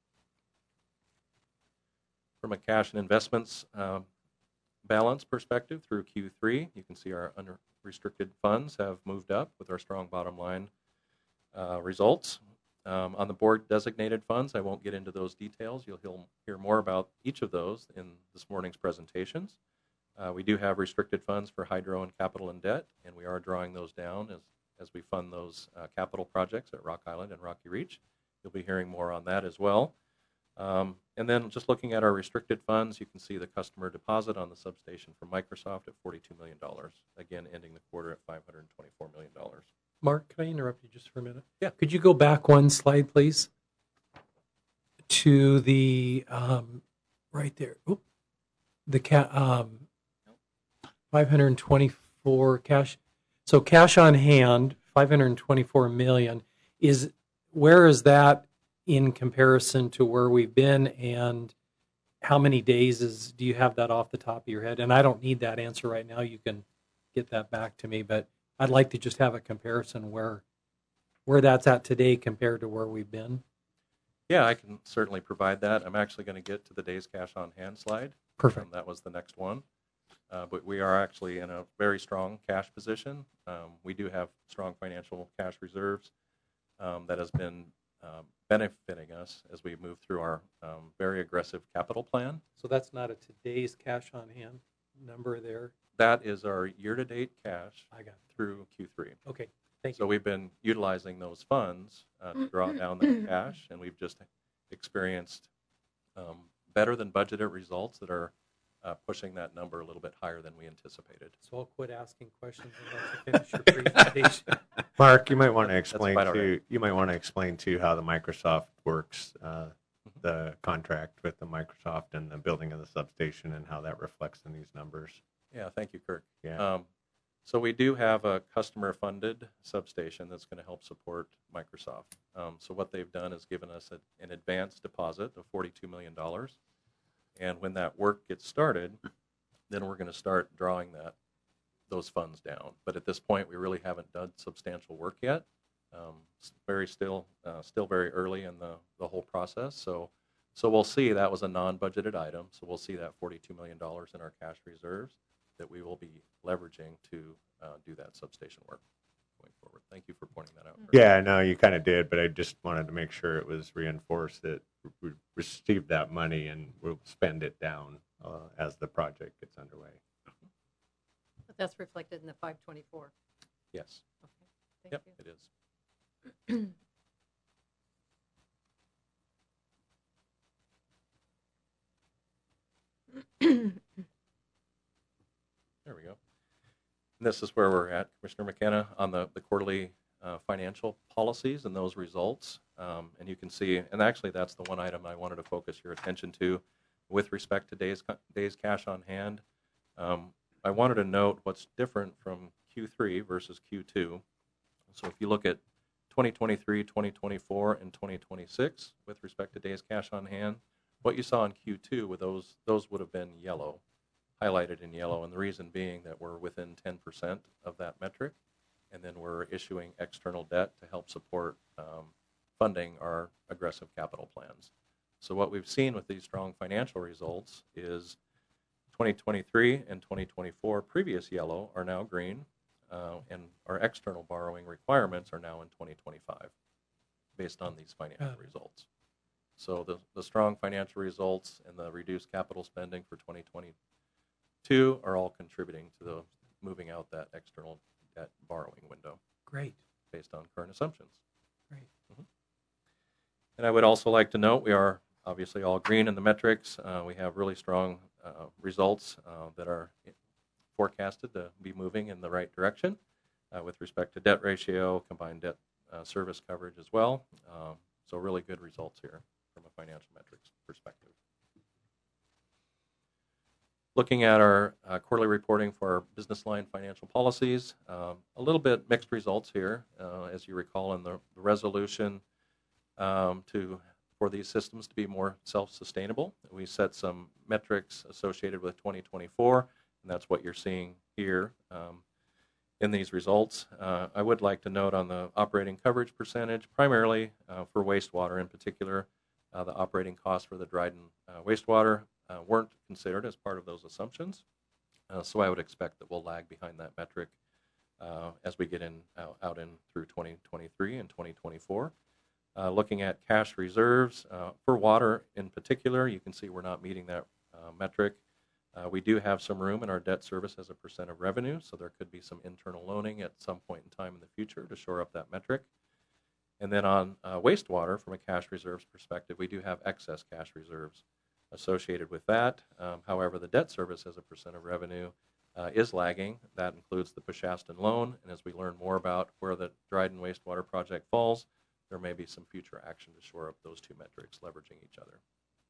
From a cash and investments um, balance perspective through Q three, you can see our unrestricted funds have moved up with our strong bottom line uh, results. Um, on the board designated funds, I won't get into those details. You'll hear more about each of those in this morning's presentations. Uh, we do have restricted funds for hydro and capital and debt, and we are drawing those down as, as we fund those uh, capital projects at Rock Island and Rocky Reach. You'll be hearing more on that as well. Um, and then just looking at our restricted funds, you can see the customer deposit on the substation from Microsoft at forty-two million dollars, again ending the quarter at five hundred twenty-four million dollars. Mark, can I interrupt you just for a minute? Yeah. Could you go back one slide, please, to the, um, right there, Oop. the cat, um, five hundred twenty-four cash. So cash on hand, five hundred twenty-four million. Is where is that in comparison to where we've been, and how many days is? Do you have that off the top of your head? And I don't need that answer right now. You can get that back to me, but I'd like to just have a comparison where where that's at today compared to where we've been. Yeah, I can certainly provide that. I'm actually going to get to the days cash on hand slide. Perfect. Um, that was the next one. Uh, but we are actually in a very strong cash position. Um, we do have strong financial cash reserves um, that has been uh, benefiting us as we move through our um, very aggressive capital plan. So that's not a today's cash on hand number there? That is our year-to-date cash I got it. through Q three. Okay, thank So you. we've been utilizing those funds uh, to draw down that cash, and we've just experienced um, better than budgeted results that are uh, pushing that number a little bit higher than we anticipated. So I'll quit asking questions and let you finish your presentation. Mark, you might want to explain about to right. you might want to explain to how the Microsoft works, uh, the contract with the Microsoft and the building of the substation, and how that reflects in these numbers. Yeah, thank you, Kirk. Yeah. Um, so we do have a customer-funded substation that's going to help support Microsoft. Um, so what they've done is given us a, an advance deposit of forty-two million dollars. And when that work gets started, then we're going to start drawing that those funds down. But at this point, we really haven't done substantial work yet. Um, it's very still uh, still very early in the, the whole process. So so we'll see. That was a non-budgeted item. So we'll see that forty-two million dollars in our cash reserves that we will be leveraging to uh, do that substation work going forward. Thank you for pointing that out. Kirk. Yeah, no, you kind of did, but I just wanted to make sure it was reinforced that we received that money and we'll spend it down uh, as the project gets underway. But that's reflected in the five twenty-four. Yes. Okay, Yep, thank it is. you. There we go. And this is where we're at, Commissioner McKenna, on the, the quarterly uh, financial policies and those results. Um, and you can see, and actually that's the one item I wanted to focus your attention to with respect to days, days cash on hand. Um, I wanted to note what's different from Q three versus Q two. So if you look at twenty twenty-three, twenty twenty-four, and twenty twenty-six with respect to days cash on hand, what you saw in Q two with those, those would have been yellow, highlighted in yellow, and the reason being that we're within ten percent of that metric, and then we're issuing external debt to help support um, funding our aggressive capital plans. So what we've seen with these strong financial results is twenty twenty-three and twenty twenty-four previous yellow are now green, uh, and our external borrowing requirements are now in twenty twenty-five based on these financial results. So the, the strong financial results and the reduced capital spending for twenty twenty-two are all contributing to the moving out that external debt borrowing window. Great. Based on current assumptions. Great. Mm-hmm. And I would also like to note we are obviously all green in the metrics. Uh, we have really strong uh, results uh, that are forecasted to be moving in the right direction uh, with respect to debt ratio, combined debt uh, service coverage as well. Um, so really good results here from a financial metrics perspective. Looking at our uh, quarterly reporting for our business line financial policies, um, a little bit mixed results here. Uh, as you recall in the, the resolution um, to for these systems to be more self-sustainable, we set some metrics associated with twenty twenty-four, and that's what you're seeing here um, in these results. Uh, I would like to note on the operating coverage percentage, primarily uh, for wastewater in particular, uh, the operating costs for the Dryden uh, wastewater Uh, weren't considered as part of those assumptions. Uh, so I would expect that we'll lag behind that metric uh, as we get in out, out in through twenty twenty-three and twenty twenty-four. Uh, looking at cash reserves uh, for water in particular, you can see we're not meeting that uh, metric. Uh, we do have some room in our debt service as a percent of revenue, so there could be some internal loaning at some point in time in the future to shore up that metric. And then on uh, wastewater, from a cash reserves perspective, we do have excess cash reserves associated with that. Um, however, the debt service as a percent of revenue uh, is lagging. That includes the Peshastin loan, and as we learn more about where the Dryden wastewater project falls, there may be some future action to shore up those two metrics, leveraging each other.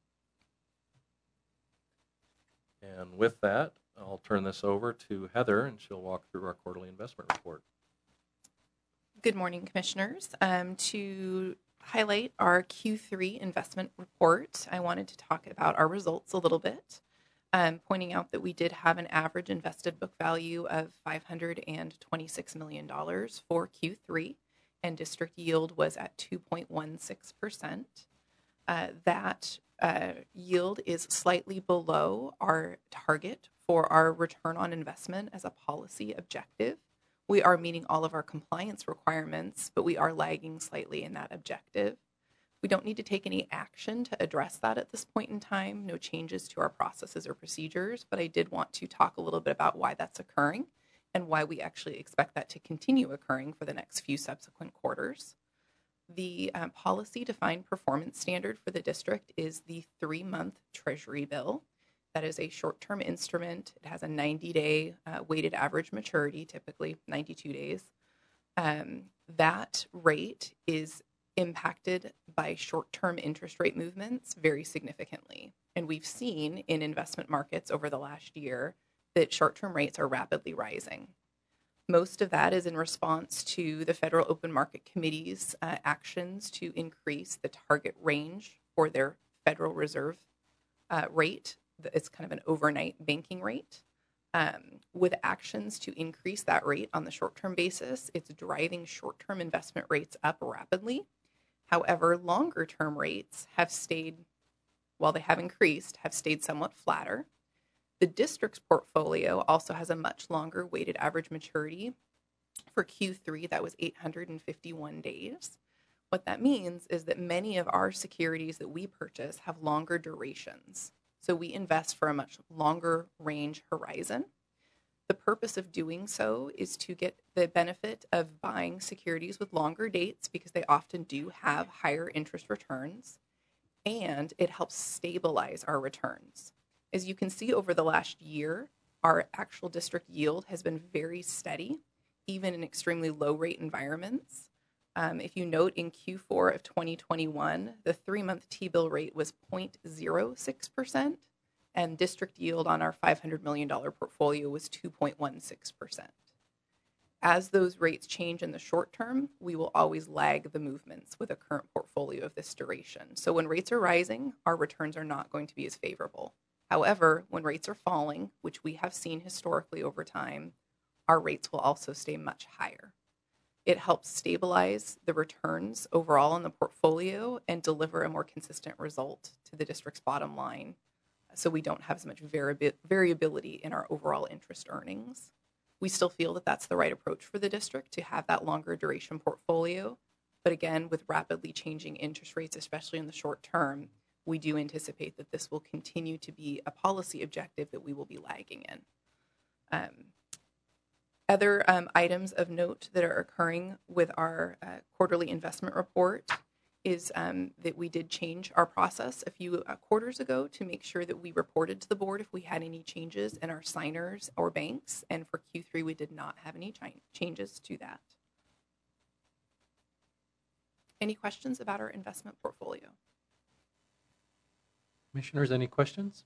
And with that, I'll turn this over to Heather, and she'll walk through our quarterly investment report. Good morning, Commissioners. Um, to highlight our Q three investment report, I wanted to talk about our results a little bit, um, pointing out that we did have an average invested book value of five hundred twenty-six million dollars for Q three, and district yield was at two point one six percent. Uh, that uh, yield is slightly below our target for our return on investment as a policy objective. We are meeting all of our compliance requirements, but we are lagging slightly in that objective. We don't need to take any action to address that at this point in time, no changes to our processes or procedures, but I did want to talk a little bit about why that's occurring and why we actually expect that to continue occurring for the next few subsequent quarters. The uh, policy defined performance standard for the district is the three-month Treasury bill. That is a short-term instrument. It has a ninety-day uh, weighted average maturity, typically ninety-two days. Um, that rate is impacted by short-term interest rate movements very significantly. And we've seen in investment markets over the last year that short-term rates are rapidly rising. Most of that is in response to the Federal Open Market Committee's uh, actions to increase the target range for their Federal Reserve uh, rate. It's kind of an overnight banking rate. Um, with actions to increase that rate on the short-term basis, it's driving short-term investment rates up rapidly. However, longer-term rates have stayed, while they have increased, have stayed somewhat flatter. The district's portfolio also has a much longer weighted average maturity. For Q three, that was eight hundred fifty-one days. What that means is that many of our securities that we purchase have longer durations. So we invest for a much longer range horizon. The purpose of doing so is to get the benefit of buying securities with longer dates because they often do have higher interest returns, and it helps stabilize our returns. As you can see over the last year, our actual district yield has been very steady, even in extremely low rate environments. Um, if you note in Q four of twenty twenty-one, the three-month T-bill rate was zero point zero six percent, and district yield on our five hundred million dollars portfolio was two point one six percent. As those rates change in the short term, we will always lag the movements with a current portfolio of this duration. So when rates are rising, our returns are not going to be as favorable. However, when rates are falling, which we have seen historically over time, our rates will also stay much higher. It helps stabilize the returns overall in the portfolio and deliver a more consistent result to the district's bottom line, so we don't have as much variabi- variability in our overall interest earnings. We still feel that that's the right approach for the district to have that longer duration portfolio, but again, with rapidly changing interest rates, especially in the short term, we do anticipate that this will continue to be a policy objective that we will be lagging in. Um, Other um, items of note that are occurring with our uh, quarterly investment report is um, that we did change our process a few uh, quarters ago to make sure that we reported to the board if we had any changes in our signers or banks, and for Q three we did not have any ch- changes to that. Any questions about our investment portfolio? Commissioners, any questions?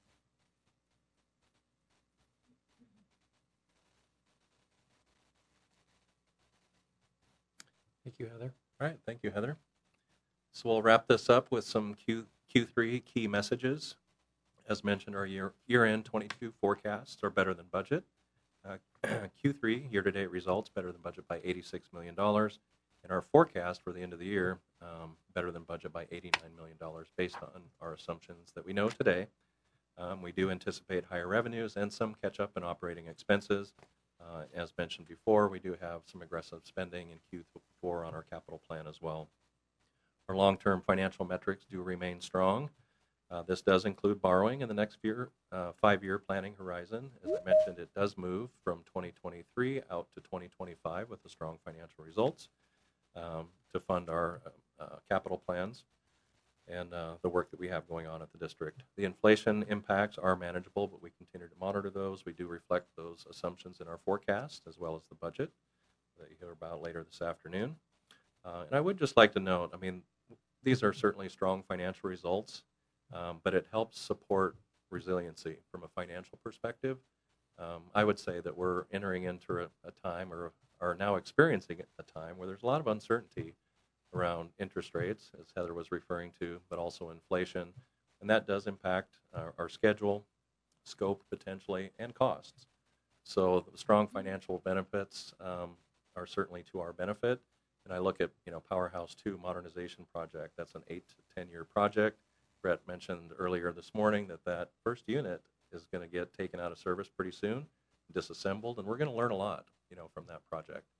Thank you, Heather. All right, thank you, Heather. So we'll wrap this up with some Q, Q3 key messages. As mentioned, our year, year-end twenty-two forecasts are better than budget. Uh, Q three year-to-date results better than budget by eighty-six million dollars, and our forecast for the end of the year um, better than budget by eighty-nine million dollars based on our assumptions that we know today. Um, we do anticipate higher revenues and some catch-up in operating expenses. Uh, as mentioned before, we do have some aggressive spending in Q four on our capital plan as well. Our long-term financial metrics do remain strong. Uh, this does include borrowing in the next year, uh, five-year planning horizon. As I mentioned, it does move from twenty twenty-three out to twenty twenty-five with the strong financial results um, to fund our uh, capital plans and uh, the work that we have going on at the district. The inflation impacts are manageable, but we continue to monitor those. We do reflect those assumptions in our forecast as well as the budget that you hear about later this afternoon. Uh, and I would just like to note, I mean, these are certainly strong financial results, um, but it helps support resiliency from a financial perspective. Um, I would say that we're entering into a, a time or are now experiencing a time where there's a lot of uncertainty around interest rates, as Heather was referring to, but also inflation. And that does impact our, our schedule, scope potentially, and costs. So the strong financial benefits um, are certainly to our benefit. And I look at, you know, Powerhouse two modernization project. That's an eight to ten year project. Brett mentioned earlier this morning that that first unit is going to get taken out of service pretty soon, disassembled, and we're going to learn a lot, you know, from that project.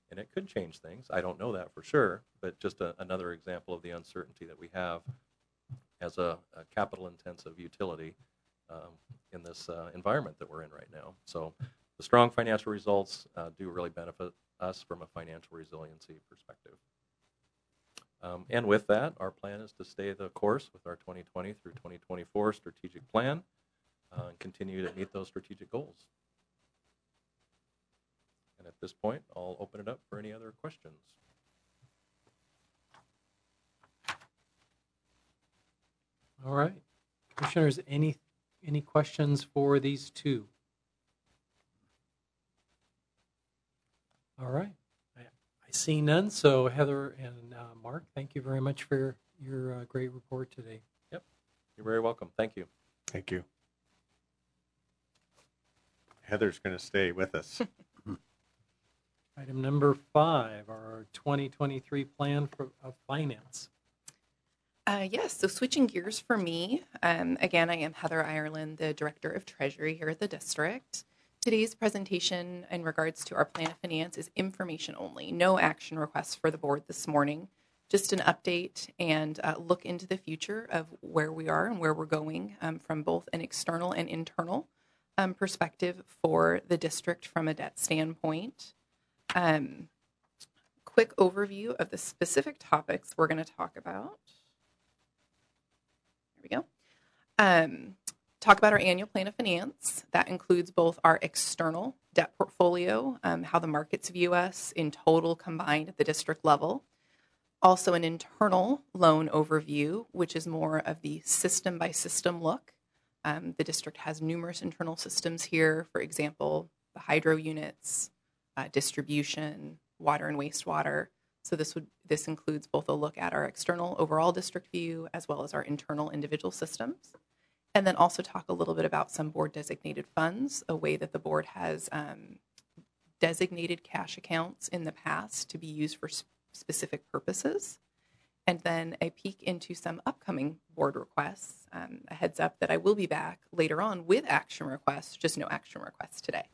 and it could change things. I don't know that for sure, but just a, another example of the uncertainty that we have as a, a capital-intensive utility um, in this uh, environment that we're in right now. So the strong financial results uh, do really benefit us from a financial resiliency perspective. Um, and with that, our plan is to stay the course with our twenty twenty through twenty twenty-four strategic plan uh, and continue to meet those strategic goals. And at this point, I'll open it up for any other questions. All right. Commissioners, any any questions for these two? All right. I, I see none. So Heather and uh, Mark, thank you very much for your uh, great report today. Yep. You're very welcome. Thank you. Thank you. Heather's going to stay with us. Item number five, our twenty twenty-three plan for of finance. Uh, yes, so switching gears for me, um, again, I am Heather Ireland, the Director of Treasury here at the district. Today's presentation in regards to our plan of finance is information only, no action requests for the board this morning, just an update and uh, look into the future of where we are and where we're going um, from both an external and internal um, perspective for the district from a debt standpoint. Um, quick overview of the specific topics we're going to talk about. There we go. Um, talk about our annual plan of finance. That includes both our external debt portfolio, um, how the markets view us in total combined at the district level. Also an internal loan overview, which is more of the system by system look. Um, the district has numerous internal systems here. For example, the hydro units, uh, distribution, water and wastewater. So this would this includes both a look at our external overall district view as well as our internal individual systems. And then also talk a little bit about some board designated funds, a way that the board has um, designated cash accounts in the past to be used for sp- specific purposes. And then a peek into some upcoming board requests. Um, a heads up that I will be back later on with action requests, just no action requests today.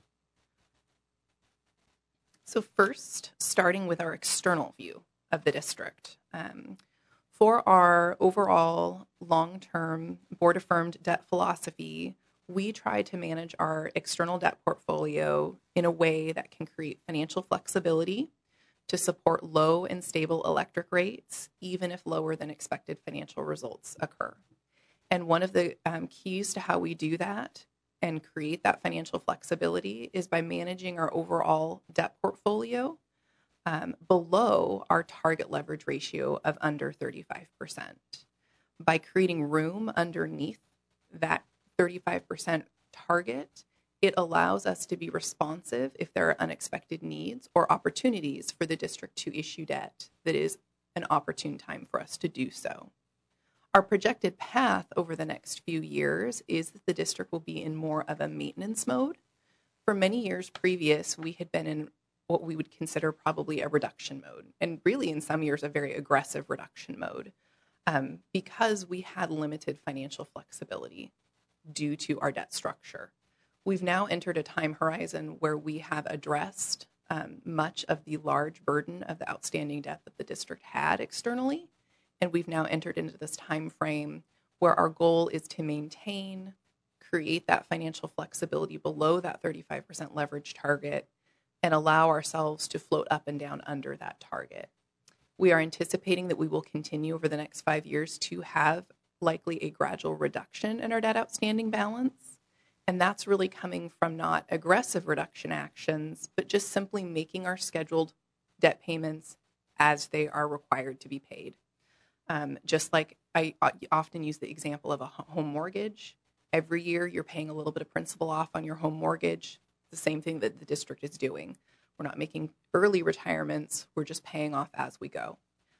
So first, starting with our external view of the district. Um, for our overall long-term board-affirmed debt philosophy, we try to manage our external debt portfolio in a way that can create financial flexibility to support low and stable electric rates, even if lower than expected financial results occur. And one of the um, keys to how we do that and create that financial flexibility is by managing our overall debt portfolio um, below our target leverage ratio of under thirty-five percent. By creating room underneath that thirty-five percent target, it allows us to be responsive if there are unexpected needs or opportunities for the district to issue debt that is an opportune time for us to do so. Our projected path over the next few years is that the district will be in more of a maintenance mode. For many years previous, we had been in what we would consider probably a reduction mode, and really in some years a very aggressive reduction mode, um, because we had limited financial flexibility due to our debt structure. We've now entered a time horizon where we have addressed um, much of the large burden of the outstanding debt that the district had externally. And we've now entered into this time frame where our goal is to maintain, create that financial flexibility below that thirty-five percent leverage target, and allow ourselves to float up and down under that target. We are anticipating that we will continue over the next five years to have likely a gradual reduction in our debt outstanding balance. And that's really coming from not aggressive reduction actions, but just simply making our scheduled debt payments as they are required to be paid. Um, just like I often use the example of a home mortgage. Every year you're paying a little bit of principal off on your home mortgage. The same thing that the district is doing. We're not making early retirements. We're just paying off as we go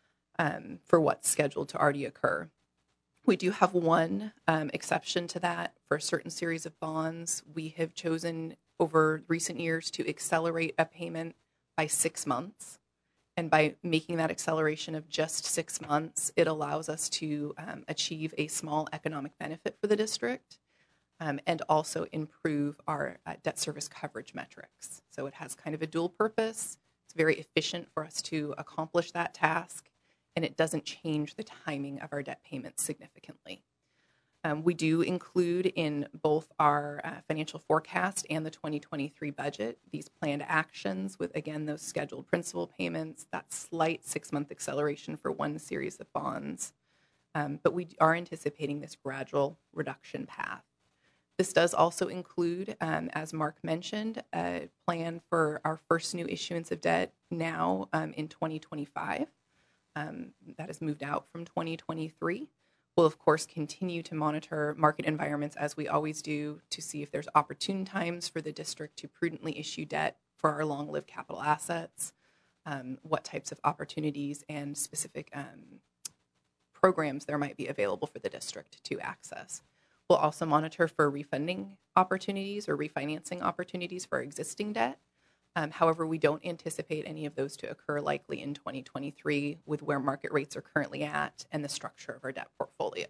um, for what's scheduled to already occur. We do have one um, exception to that. For a certain series of bonds, we have chosen over recent years to accelerate a payment by six months. And by making that acceleration of just six months, it allows us to um, achieve a small economic benefit for the district um, and also improve our uh, debt service coverage metrics. So it has kind of a dual purpose. It's very efficient for us to accomplish that task, and it doesn't change the timing of our debt payments significantly. Um, we do include in both our uh, financial forecast and the twenty twenty-three budget these planned actions with, again, those scheduled principal payments, that slight six-month acceleration for one series of bonds. Um, but we are anticipating this gradual reduction path. This does also include, um, as Mark mentioned, a plan for our first new issuance of debt now um, in twenty twenty-five. Um, that has moved out from twenty twenty-three. We'll, of course, continue to monitor market environments as we always do to see if there's opportune times for the district to prudently issue debt for our long-lived capital assets, um, what types of opportunities and specific um, programs there might be available for the district to access. We'll also monitor for refunding opportunities or refinancing opportunities for existing debt. Um, however, we don't anticipate any of those to occur likely in twenty twenty-three with where market rates are currently at and the structure of our debt portfolio.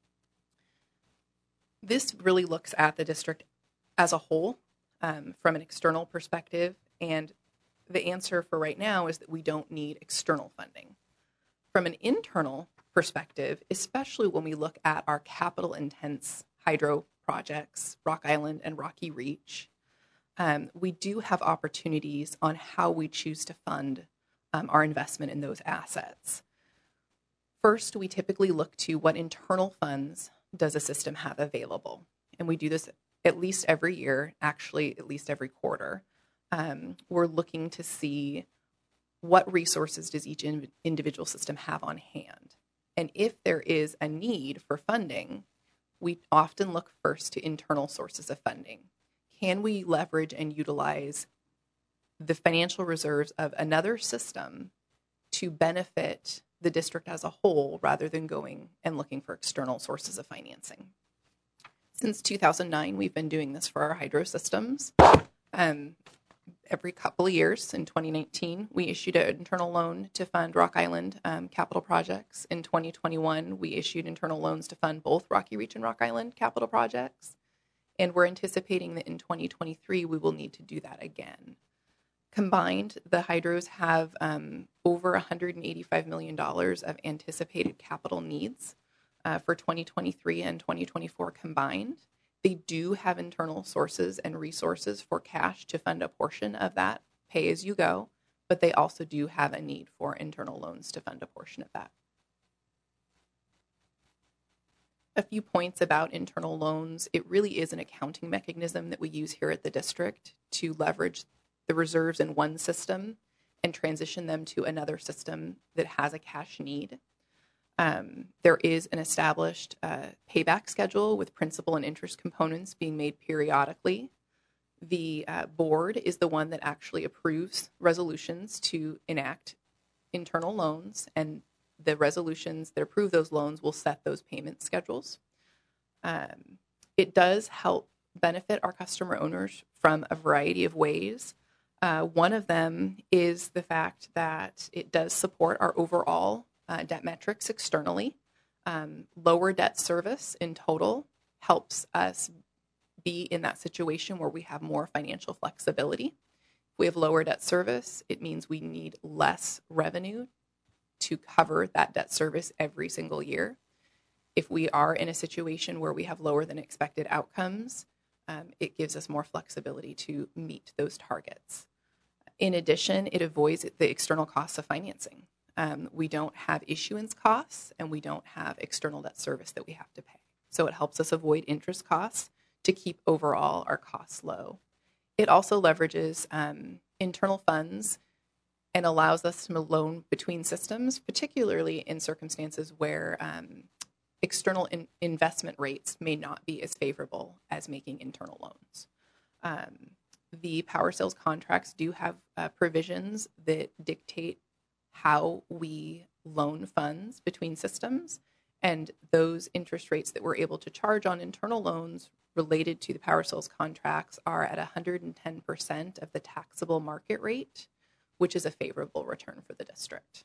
This really looks at the district as a whole um, from an external perspective, and the answer for right now is that we don't need external funding. From an internal perspective, especially when we look at our capital-intense hydro projects, Rock Island and Rocky Reach, Um, we do have opportunities on how we choose to fund um, our investment in those assets. First, we typically look to what internal funds does a system have available. And we do this at least every year, actually at least every quarter. Um, we're looking to see what resources does each in- individual system have on hand. And if there is a need for funding, we often look first to internal sources of funding. Can we leverage and utilize the financial reserves of another system to benefit the district as a whole rather than going and looking for external sources of financing? Since two thousand nine, we've been doing this for our hydro systems. Um, every couple of years, in twenty nineteen, we issued an internal loan to fund Rock Island um, capital projects. In twenty twenty-one, we issued internal loans to fund both Rocky Reach and Rock Island capital projects. And we're anticipating that in twenty twenty-three, we will need to do that again. Combined, the hydros have um, over one hundred eighty-five million dollars of anticipated capital needs uh, for twenty twenty-three and twenty twenty-four combined. They do have internal sources and resources for cash to fund a portion of that pay-as-you-go, but they also do have a need for internal loans to fund a portion of that. A few points about internal loans. It really is an accounting mechanism that we use here at the district to leverage the reserves in one system and transition them to another system that has a cash need. Um, there is an established uh, payback schedule with principal and interest components being made periodically. The uh, board is the one that actually approves resolutions to enact internal loans, and the resolutions that approve those loans will set those payment schedules. Um, it does help benefit our customer owners from a variety of ways. Uh, one of them is the fact that it does support our overall uh, debt metrics externally. Um, lower debt service in total helps us be in that situation where we have more financial flexibility. If we have lower debt service, it means we need less revenue to cover that debt service every single year. If we are in a situation where we have lower than expected outcomes, um, it gives us more flexibility to meet those targets. In addition, it avoids the external costs of financing. Um, we don't have issuance costs and we don't have external debt service that we have to pay. So it helps us avoid interest costs to keep overall our costs low. It also leverages um, internal funds and allows us to loan between systems, particularly in circumstances where um, external in- investment rates may not be as favorable as making internal loans. Um, the power sales contracts do have uh, provisions that dictate how we loan funds between systems, and those interest rates that we're able to charge on internal loans related to the power sales contracts are at one hundred ten percent of the taxable market rate, which is a favorable return for the district.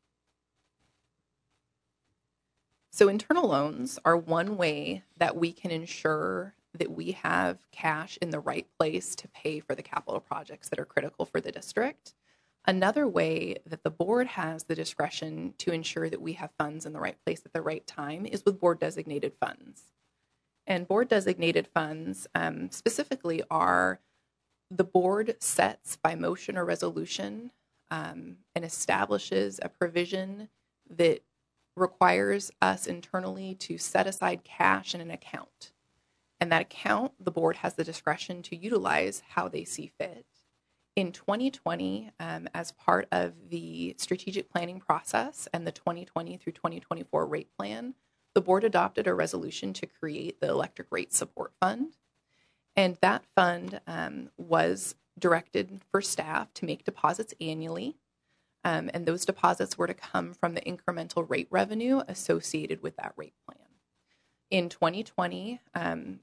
So internal loans are one way that we can ensure that we have cash in the right place to pay for the capital projects that are critical for the district. Another way that the board has the discretion to ensure that we have funds in the right place at the right time is with board designated funds. And board designated funds um, specifically are the board sets by motion or resolution um, and establishes a provision that requires us internally to set aside cash in an account. And that account, the board has the discretion to utilize how they see fit. In twenty twenty, um, as part of the strategic planning process and the twenty twenty through twenty twenty-four rate plan, the board adopted a resolution to create the Electric Rate Support Fund. And that fund um, was directed for staff to make deposits annually. Um, and those deposits were to come from the incremental rate revenue associated with that rate plan. In twenty twenty, um,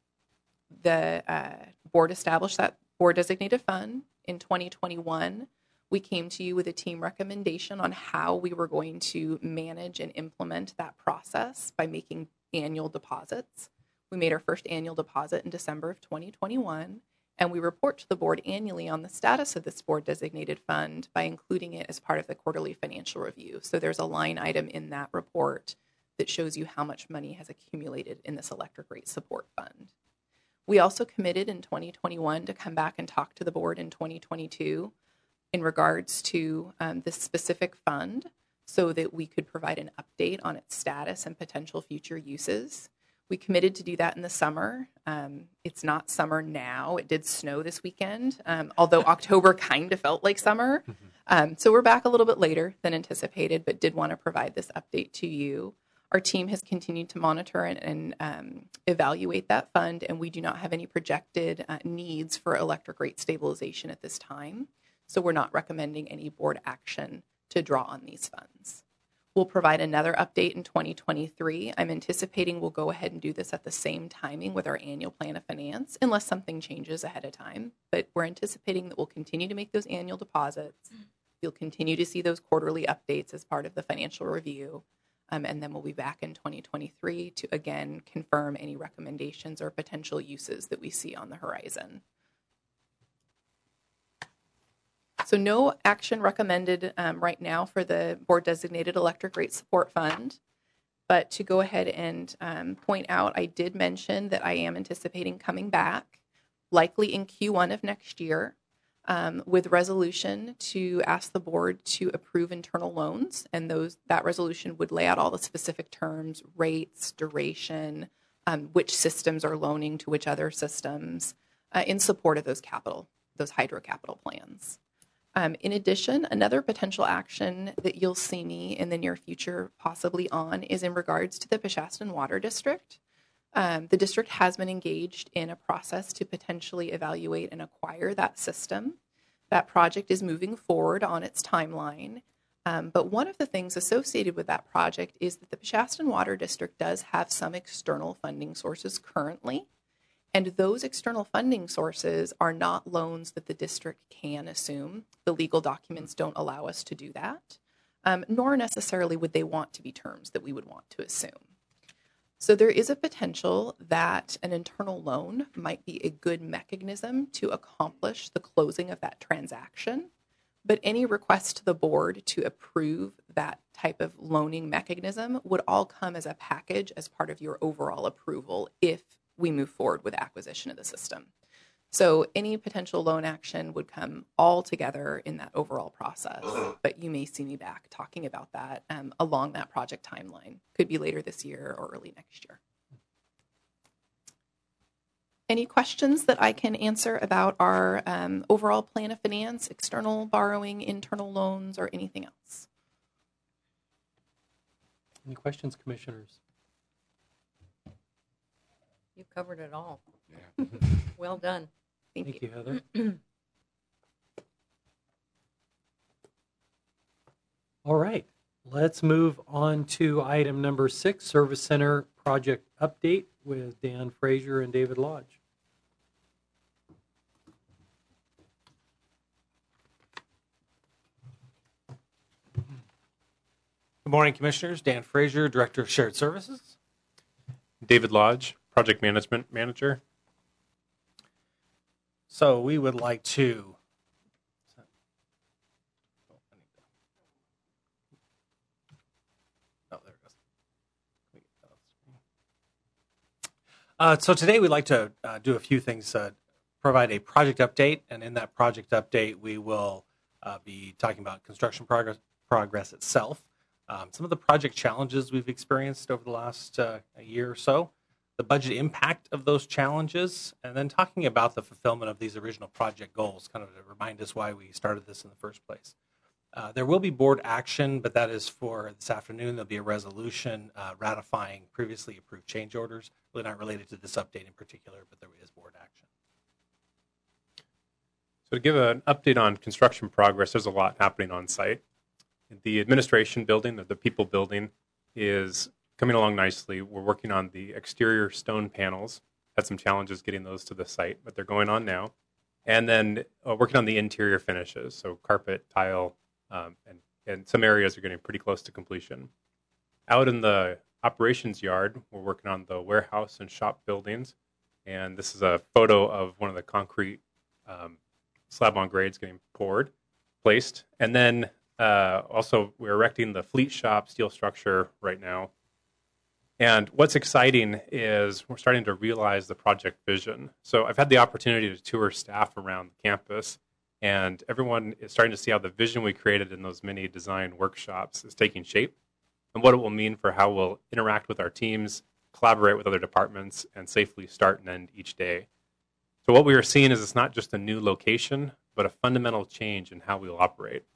the uh, board established that board designated fund. In twenty twenty-one, we came to you with a team recommendation on how we were going to manage and implement that process by making annual deposits. We made our first annual deposit in December of twenty twenty-one, and we report to the board annually on the status of this board designated fund by including it as part of the quarterly financial review. So there's a line item in that report that shows you how much money has accumulated in this electric rate support fund. We also committed in twenty twenty-one to come back and talk to the board in twenty twenty-two in regards to um, this specific fund so that we could provide an update on its status and potential future uses. We committed to do that in the summer. Um, it's not summer now. It did snow this weekend, um, although October kind of felt like summer. Um, so we're back a little bit later than anticipated, but did want to provide this update to you. Our team has continued to monitor and, and um, evaluate that fund, and we do not have any projected uh, needs for electric rate stabilization at this time. So we're not recommending any board action to draw on these funds. We'll provide another update in twenty twenty-three. I'm anticipating we'll go ahead and do this at the same timing with our annual plan of finance, unless something changes ahead of time. But we're anticipating that we'll continue to make those annual deposits. You'll continue to see those quarterly updates as part of the financial review. Um, and then we'll be back in twenty twenty-three to, again, confirm any recommendations or potential uses that we see on the horizon. So no action recommended um, right now for the board-designated electric rate support fund. But to go ahead and um, point out, I did mention that I am anticipating coming back, likely in Q one of next year, Um, with resolution to ask the board to approve internal loans, and those that resolution would lay out all the specific terms, rates, duration, um, which systems are loaning to which other systems, uh, in support of those capital, those hydro capital plans. Um, in addition, another potential action that you'll see me in the near future possibly on is in regards to the Peshastin Water District. Um, the district has been engaged in a process to potentially evaluate and acquire that system. That project is moving forward on its timeline. Um, but one of the things associated with that project is that the Peshastin Water District does have some external funding sources currently. And those external funding sources are not loans that the district can assume. The legal documents don't allow us to do that, um, nor necessarily would they want to be terms that we would want to assume. So there is a potential that an internal loan might be a good mechanism to accomplish the closing of that transaction. But any request to the board to approve that type of loaning mechanism would all come as a package as part of your overall approval if we move forward with acquisition of the system. So any potential loan action would come all together in that overall process, but you may see me back talking about that um, along that project timeline. Could be later this year or early next year. Any questions that I can answer about our um, overall plan of finance, external borrowing, internal loans, or anything else? Any questions, commissioners? You covered it all. Yeah. Well done. Thank, Thank you. you, Heather. All right, let's move on to item number six, Service Center Project Update with Dan Frazier and David Lodge. Good morning, Commissioners. Dan Frazier, Director of Shared Services. David Lodge, Project Management Manager. So we would like to Uh, so today we'd like to uh, do a few things, uh, provide a project update, and in that project update we will uh, be talking about construction progress, progress itself, um, some of the project challenges we've experienced over the last uh, a year or so, the budget impact of those challenges, and then talking about the fulfillment of these original project goals, kind of to remind us why we started this in the first place. Uh, there will be board action, but that is for this afternoon. There'll be a resolution uh, ratifying previously approved change orders, really not related to this update in particular, but there is board action. So to give an update on construction progress, there's a lot happening on site. The administration building, the, the people building, is coming along nicely. We're working on the exterior stone panels. Had some challenges getting those to the site, but they're going on now. And then uh, working on the interior finishes, so carpet, tile, um, and, and some areas are getting pretty close to completion. Out in the operations yard, we're working on the warehouse and shop buildings. And this is a photo of one of the concrete um, slab on grades getting poured, placed. And then uh, also we're erecting the fleet shop steel structure right now. And what's exciting is we're starting to realize the project vision. So I've had the opportunity to tour staff around the campus, and everyone is starting to see how the vision we created in those mini design workshops is taking shape and what it will mean for how we'll interact with our teams, collaborate with other departments, and safely start and end each day. So what we are seeing is it's not just a new location, but a fundamental change in how we will operate.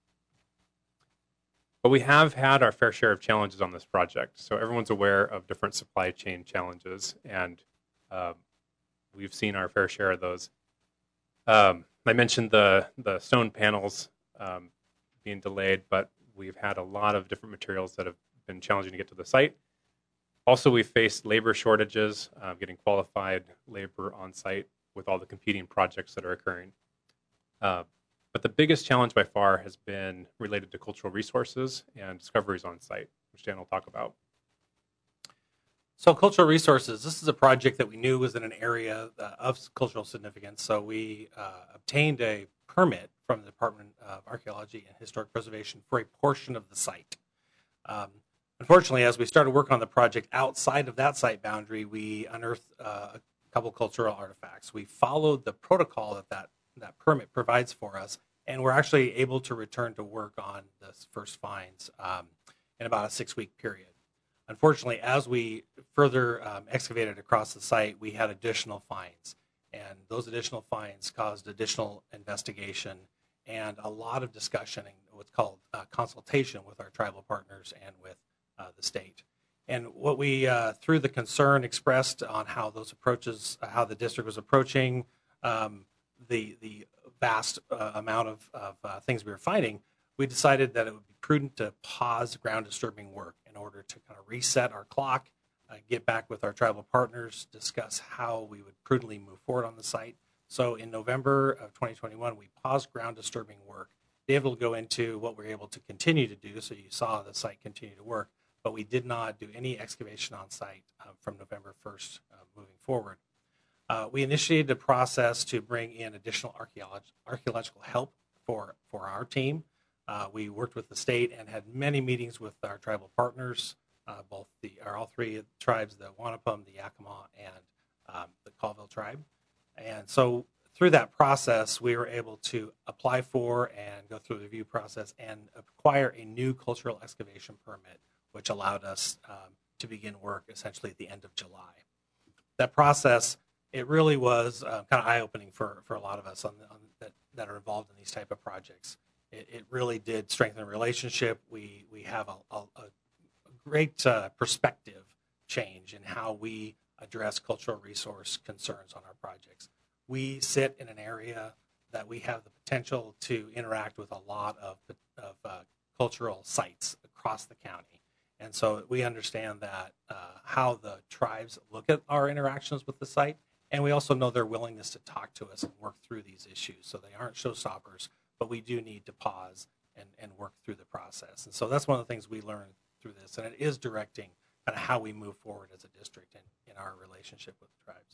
But we have had our fair share of challenges on this project. So everyone's aware of different supply chain challenges, and uh, we've seen our fair share of those. Um, I mentioned the, the stone panels um, being delayed, but we've had a lot of different materials that have been challenging to get to the site. Also, we've faced labor shortages, uh, getting qualified labor on site with all the competing projects that are occurring. Uh, But the biggest challenge by far has been related to cultural resources and discoveries on site, which Dan will talk about. So cultural resources, this is a project that we knew was in an area uh, of cultural significance. So we uh, obtained a permit from the Department of Archaeology and Historic Preservation for a portion of the site. Um, unfortunately, as we started work on the project outside of that site boundary, we unearthed uh, a couple cultural artifacts. We followed the protocol that that that permit provides for us, and we're actually able to return to work on the first finds um, in about a six-week period. Unfortunately, as we further um, excavated across the site, we had additional finds, and those additional finds caused additional investigation and a lot of discussion and what's called uh, consultation with our tribal partners and with uh, the state. And what we, uh, through the concern expressed on how those approaches, uh, how the district was approaching um, the the vast uh, amount of, of uh, things we were finding, we decided that it would be prudent to pause ground disturbing work in order to kind of reset our clock, uh, get back with our tribal partners, discuss how we would prudently move forward on the site. So in November of twenty twenty-one, we paused ground disturbing work. Dave will go into what we're able to continue to do, so you saw the site continue to work, but we did not do any excavation on site uh, from November first uh, moving forward. Uh, we initiated a process to bring in additional archaeolog- archaeological help for, for our team. Uh, we worked with the state and had many meetings with our tribal partners, uh, both the or all three tribes, the Wanapum, the Yakima, and um, the Colville tribe. And so through that process, we were able to apply for and go through the review process and acquire a new cultural excavation permit, which allowed us um, to begin work essentially at the end of July. That process, it really was uh, kind of eye-opening for, for a lot of us on, on that, that are involved in these type of projects. It, it really did strengthen the relationship. We we have a, a, a great uh, perspective change in how we address cultural resource concerns on our projects. We sit in an area that we have the potential to interact with a lot of, of uh, cultural sites across the county. And so we understand that uh, how the tribes look at our interactions with the site. And we also know their willingness to talk to us and work through these issues. So they aren't showstoppers, but we do need to pause and, and work through the process. And so that's one of the things we learned through this. And it is directing kind of how we move forward as a district in, in our relationship with the tribes.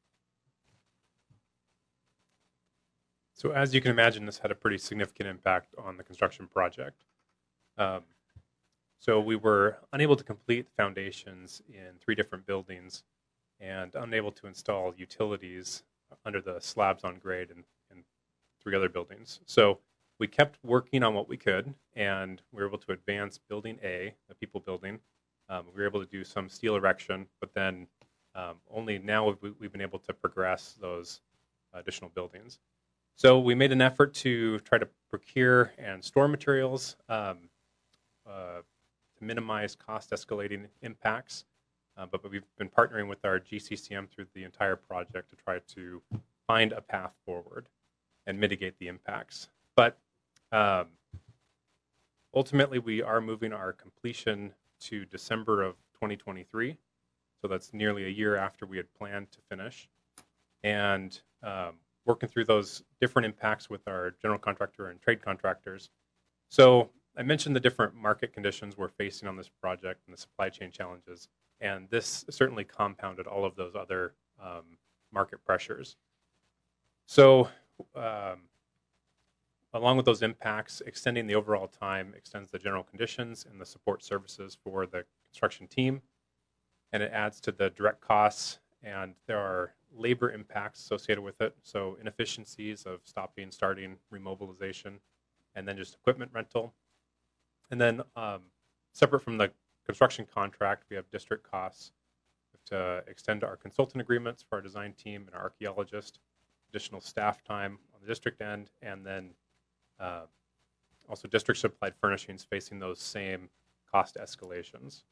So as you can imagine, this had a pretty significant impact on the construction project. Um, so we were unable to complete foundations in three different buildings. and unable to install utilities under the slabs on grade in, in three other buildings. So we kept working on what we could, and we were able to advance Building A, the people building. Um, we were able to do some steel erection, but then um, only now have we, we've been able to progress those additional buildings. So we made an effort to try to procure and store materials um, uh, to minimize cost escalating impacts. Uh, but, but we've been partnering with our G C C M through the entire project to try to find a path forward and mitigate the impacts. But um, ultimately, we are moving our completion to December of twenty twenty-three. So that's nearly a year after we had planned to finish. And um, working through those different impacts with our general contractor and trade contractors. So I mentioned the different market conditions we're facing on this project and the supply chain challenges. And this certainly compounded all of those other um, market pressures. So um, along with those impacts, extending the overall time extends the general conditions and the support services for the construction team. And it adds to the direct costs, and there are labor impacts associated with it. So inefficiencies of stopping, starting, remobilization, and then just equipment rental. And then um, separate from the construction contract, we have district costs to extend our consultant agreements for our design team and our archaeologist, additional staff time on the district end, and then uh, also district supplied furnishings facing those same cost escalations.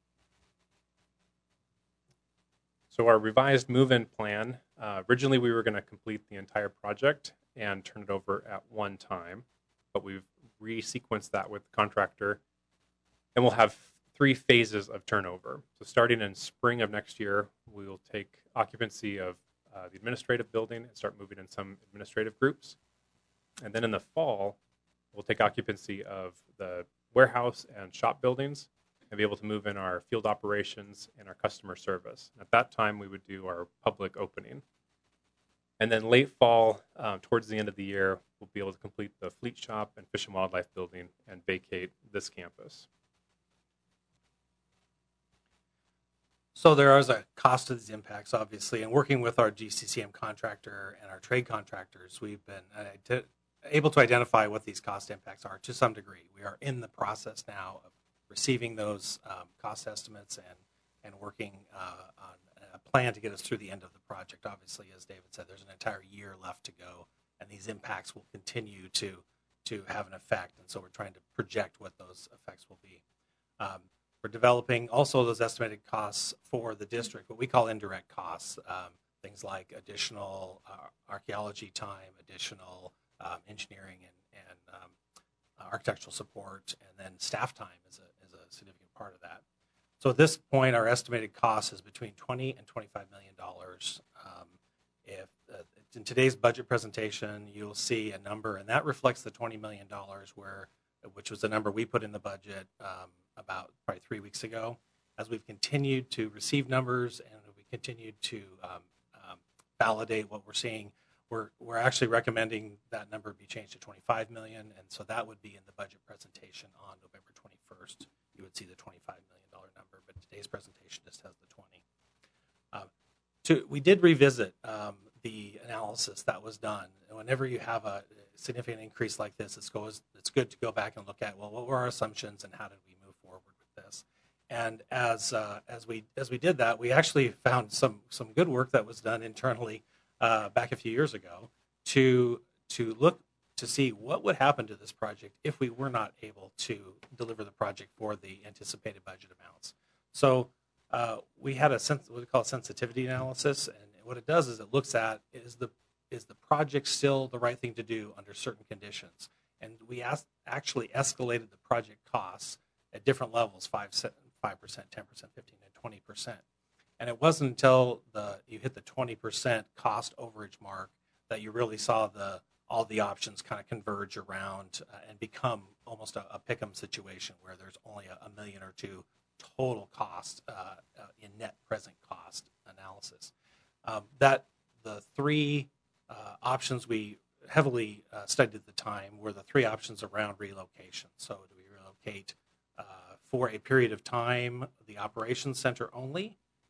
So our revised move-in plan, uh, originally we were going to complete the entire project and turn it over at one time, but we've re-sequenced that with the contractor, and we'll have three phases of turnover. So starting in spring of next year, we will take occupancy of uh, the administrative building and start moving in some administrative groups. And then in the fall, we'll take occupancy of the warehouse and shop buildings and be able to move in our field operations and our customer service. At that time, we would do our public opening. And then late fall, um, towards the end of the year, we'll be able to complete the fleet shop and fish and wildlife building and vacate this campus. So there is a cost to these impacts, obviously, and working with our G C C M contractor and our trade contractors, we've been uh, to, able to identify what these cost impacts are to some degree. We are in the process now of receiving those um, cost estimates and, and working uh, on a plan to get us through the end of the project. Obviously, as David said, there's an entire year left to go, and these impacts will continue to, to have an effect, and so we're trying to project what those effects will be. Um, We're developing also those estimated costs for the district, what we call indirect costs, um, things like additional uh, archaeology time, additional um, engineering and, and um, architectural support, and then staff time is a, is a significant part of that. So at this point, our estimated cost is between twenty and twenty-five million dollars. Um, if uh, in today's budget presentation, you'll see a number, and that reflects the twenty million dollars, where which was the number we put in the budget um, about probably three weeks ago. As we've continued to receive numbers and we continued to um, um, validate what we're seeing, we're we're actually recommending that number be changed to twenty-five million dollars, and so that would be in the budget presentation on November twenty-first. You would see the twenty-five million dollars number, but today's presentation just has the twenty. Um, to, we did revisit um, the analysis that was done. And whenever you have a significant increase like this, it's, goes, it's good to go back and look at, well, what were our assumptions and how did we move forward with this? And as uh, as we as we did that, we actually found some some good work that was done internally uh, back a few years ago to to look to see what would happen to this project if we were not able to deliver the project for the anticipated budget amounts. So uh, we had a sens- what we call a sensitivity analysis, and what it does is it looks at is the is the project still the right thing to do under certain conditions, and we asked, actually escalated the project costs at different levels, five five percent, ten percent, fifteen, and twenty percent. And it wasn't until the you hit the twenty percent cost overage mark that you really saw the all the options kind of converge around uh, and become almost a, a pick'em situation where there's only a, a million or two total cost uh, uh, in net present cost analysis. Um, that the three uh, options we heavily uh, studied at the time were the three options around relocation. So do we relocate uh, for a period of time the operations center only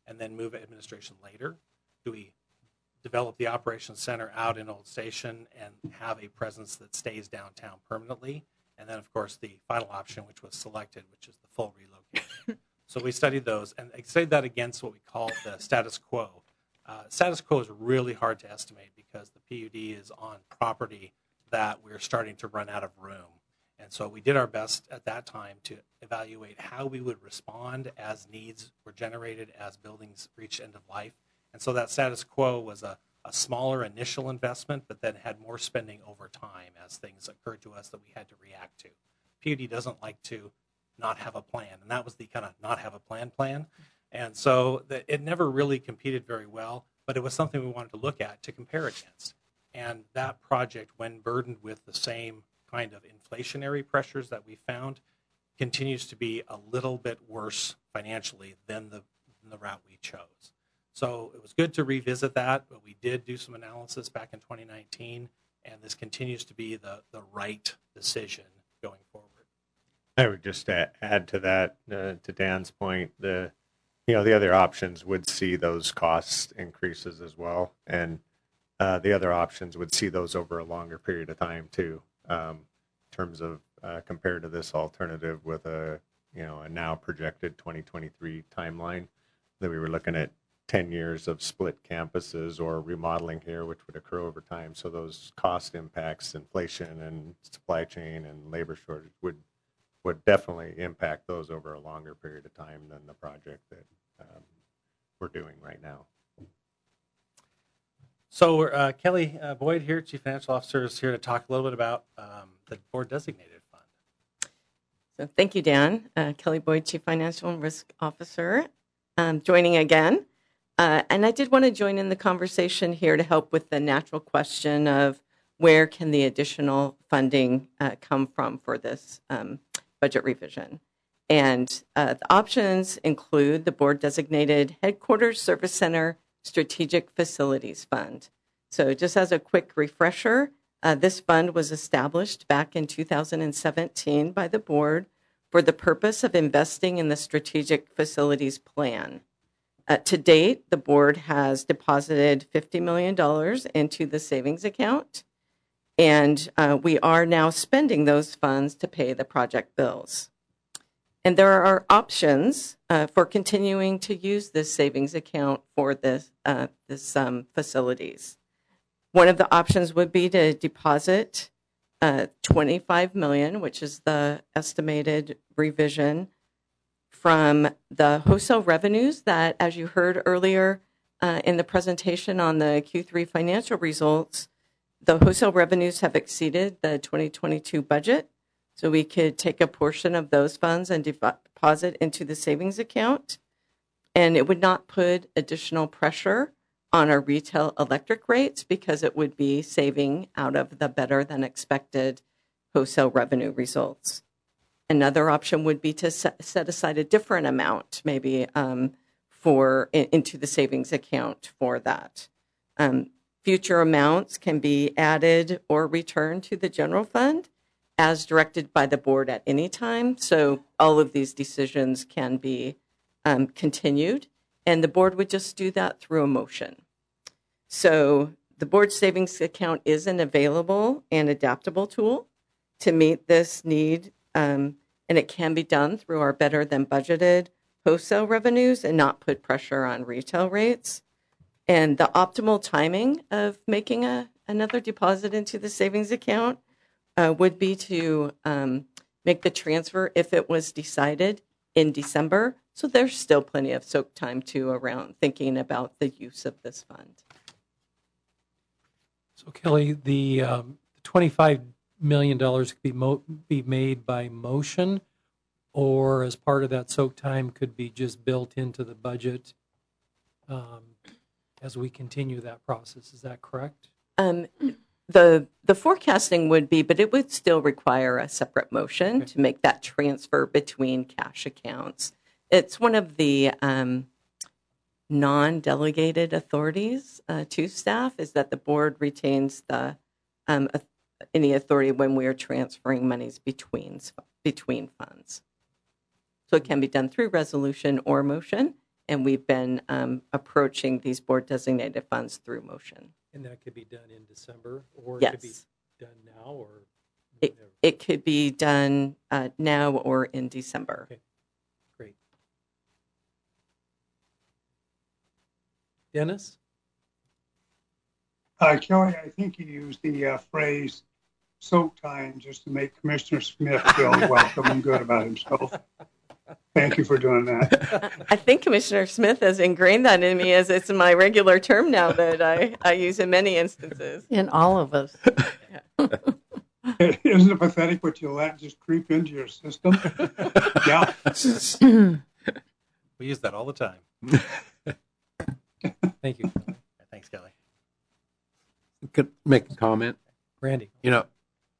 and then move administration later? Do we develop the operations center out in Old Station and have a presence that stays downtown permanently? And then, of course, the final option, which was selected, which is the full relocation. So we studied those, and I studied that against what we call the status quo. Uh, status quo is really hard to estimate because the P U D is on property that we're starting to run out of room. And so we did our best at that time to evaluate how we would respond as needs were generated, as buildings reached end of life. And so that status quo was a, a smaller initial investment, but then had more spending over time as things occurred to us that we had to react to. P U D doesn't like to not have a plan, and that was the kind of not have a plan plan. And so the, it never really competed very well, but it was something we wanted to look at to compare against. And that project, when burdened with the same kind of inflationary pressures that we found, continues to be a little bit worse financially than the, than the route we chose. So it was good to revisit that, but we did do some analysis back in twenty nineteen, and this continues to be the, the right decision going forward. I would just add, add to that, uh, to Dan's point, the you know the other options would see those cost increases as well, and uh, the other options would see those over a longer period of time too. Um, in terms of uh, compared to this alternative with a you know a now projected twenty twenty-three timeline, that we were looking at ten years of split campuses or remodeling here, which would occur over time. So those cost impacts, inflation and supply chain and labor shortage would would definitely impact those over a longer period of time than the project that um, we're doing right now. So uh, Kelly uh, Boyd here, Chief Financial Officer, is here to talk a little bit about um, the board designated fund. So thank you, Dan. Uh, Kelly Boyd, Chief Financial and Risk Officer, um, joining again. Uh, and I did want to join in the conversation here to help with the natural question of where can the additional funding uh, come from for this um, budget revision. And uh, the options include the board designated Headquarters Service Center Strategic Facilities Fund. So just as a quick refresher, uh, this fund was established back in two thousand seventeen by the board for the purpose of investing in the Strategic Facilities Plan. Uh, to date, the board has deposited fifty million dollars into the savings account, and uh, we are now spending those funds to pay the project bills. And there are options uh, for continuing to use this savings account for this, uh, this um, facilities. One of the options would be to deposit uh, twenty-five million dollars, which is the estimated revision from the wholesale revenues that, as you heard earlier uh, in the presentation on the Q three financial results, the wholesale revenues have exceeded the twenty twenty-two budget. So we could take a portion of those funds and deposit into the savings account, and it would not put additional pressure on our retail electric rates because it would be saving out of the better than expected wholesale revenue results. Another option would be to set, set aside a different amount, maybe um, for in, into the savings account for that. Um, future amounts can be added or returned to the general fund as directed by the board at any time. So all of these decisions can be um, continued, and the board would just do that through a motion. So the board savings account is an available and adaptable tool to meet this need, um, and it can be done through our better than budgeted wholesale revenues and not put pressure on retail rates. And the optimal timing of making a, another deposit into the savings account Uh, would be to um, make the transfer if it was decided in December. So there's still plenty of soak time too around thinking about the use of this fund. So Kelly, the um, twenty-five million dollars could be, mo- be made by motion, or as part of that soak time could be just built into the budget um, as we continue that process. Is that correct? Um, The the forecasting would be, but it would still require a separate motion okay. to make that transfer between cash accounts. It's one of the um, non-delegated authorities uh, to staff is that the board retains the um, any authority when we are transferring monies between between funds. So it can be done through resolution or motion, and we've been um, approaching these board designated funds through motion. And that could be done in December, or it Yes. could be done now, or It, it could be done uh, now or in December. Okay. Great. Dennis? Uh, Kelly, I think you used the uh, phrase soak time just to make Commissioner Smith feel welcome and good about himself. Thank you for doing that. I think Commissioner Smith has ingrained that in me as it's my regular term now that I, I use in many instances. In all of us. Isn't it pathetic what you let just creep into your system? Yeah. We use that all the time. Thank you. Thanks, Kelly. Could make a comment? Randy. You know,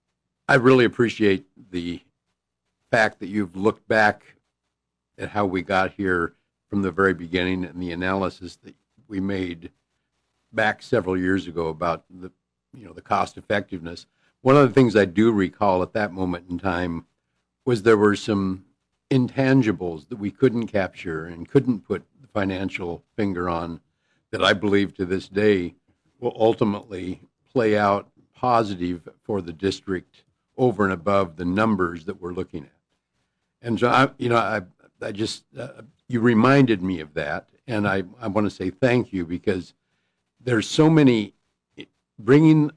I really appreciate the fact that you've looked back at how we got here from the very beginning and the analysis that we made back several years ago about the, you know, the cost effectiveness. One of the things I do recall at that moment in time was there were some intangibles that we couldn't capture and couldn't put the financial finger on that I believe to this day will ultimately play out positive for the district over and above the numbers that we're looking at. And so, I, you know, I, I just, uh, you reminded me of that, and I, I want to say thank you because there's so many, bringing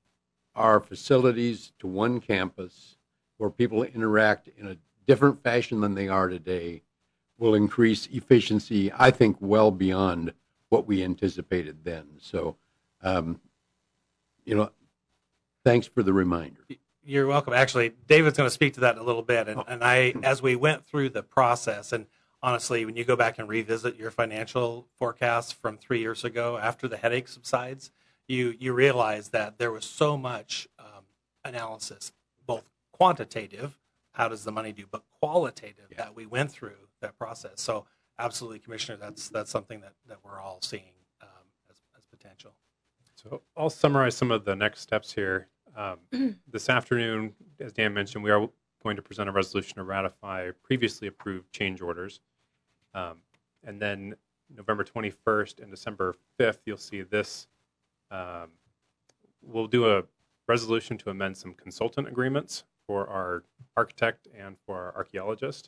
our facilities to one campus where people interact in a different fashion than they are today will increase efficiency, I think, well beyond what we anticipated then. So, um, you know, thanks for the reminder. You're welcome. Actually, David's going to speak to that in a little bit. And, and I, as we went through the process, and honestly, when you go back and revisit your financial forecasts from three years ago after the headache subsides, you you realize that there was so much um, analysis, both quantitative, how does the money do, but qualitative yeah. that we went through that process. So absolutely, Commissioner, that's that's something that, that we're all seeing um, as, as potential. So I'll summarize some of the next steps here. Um, this afternoon, as Dan mentioned, we are going to present a resolution to ratify previously approved change orders. Um, and then November twenty-first and December fifth, you'll see this. Um, we'll do a resolution to amend some consultant agreements for our architect and for our archaeologist.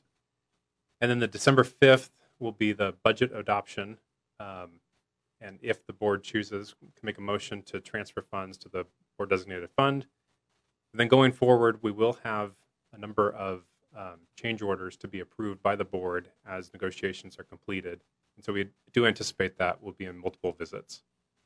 And then the December fifth will be the budget adoption. Um, and if the board chooses, to make a motion to transfer funds to the board designated fund. And then going forward, we will have a number of um, change orders to be approved by the board as negotiations are completed. And so we do anticipate that will be in multiple visits.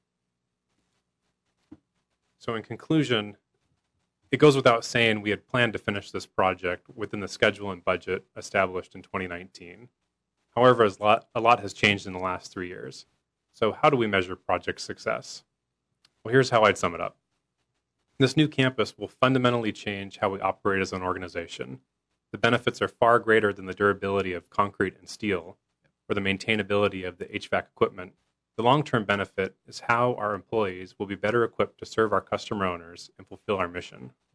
So in conclusion, it goes without saying we had planned to finish this project within the schedule and budget established in twenty nineteen. However, a lot, a lot has changed in the last three years. So how do we measure project success? Well, here's how I'd sum it up. This new campus will fundamentally change how we operate as an organization. The benefits are far greater than the durability of concrete and steel or the maintainability of the H V A C equipment. The long-term benefit is how our employees will be better equipped to serve our customer owners and fulfill our mission.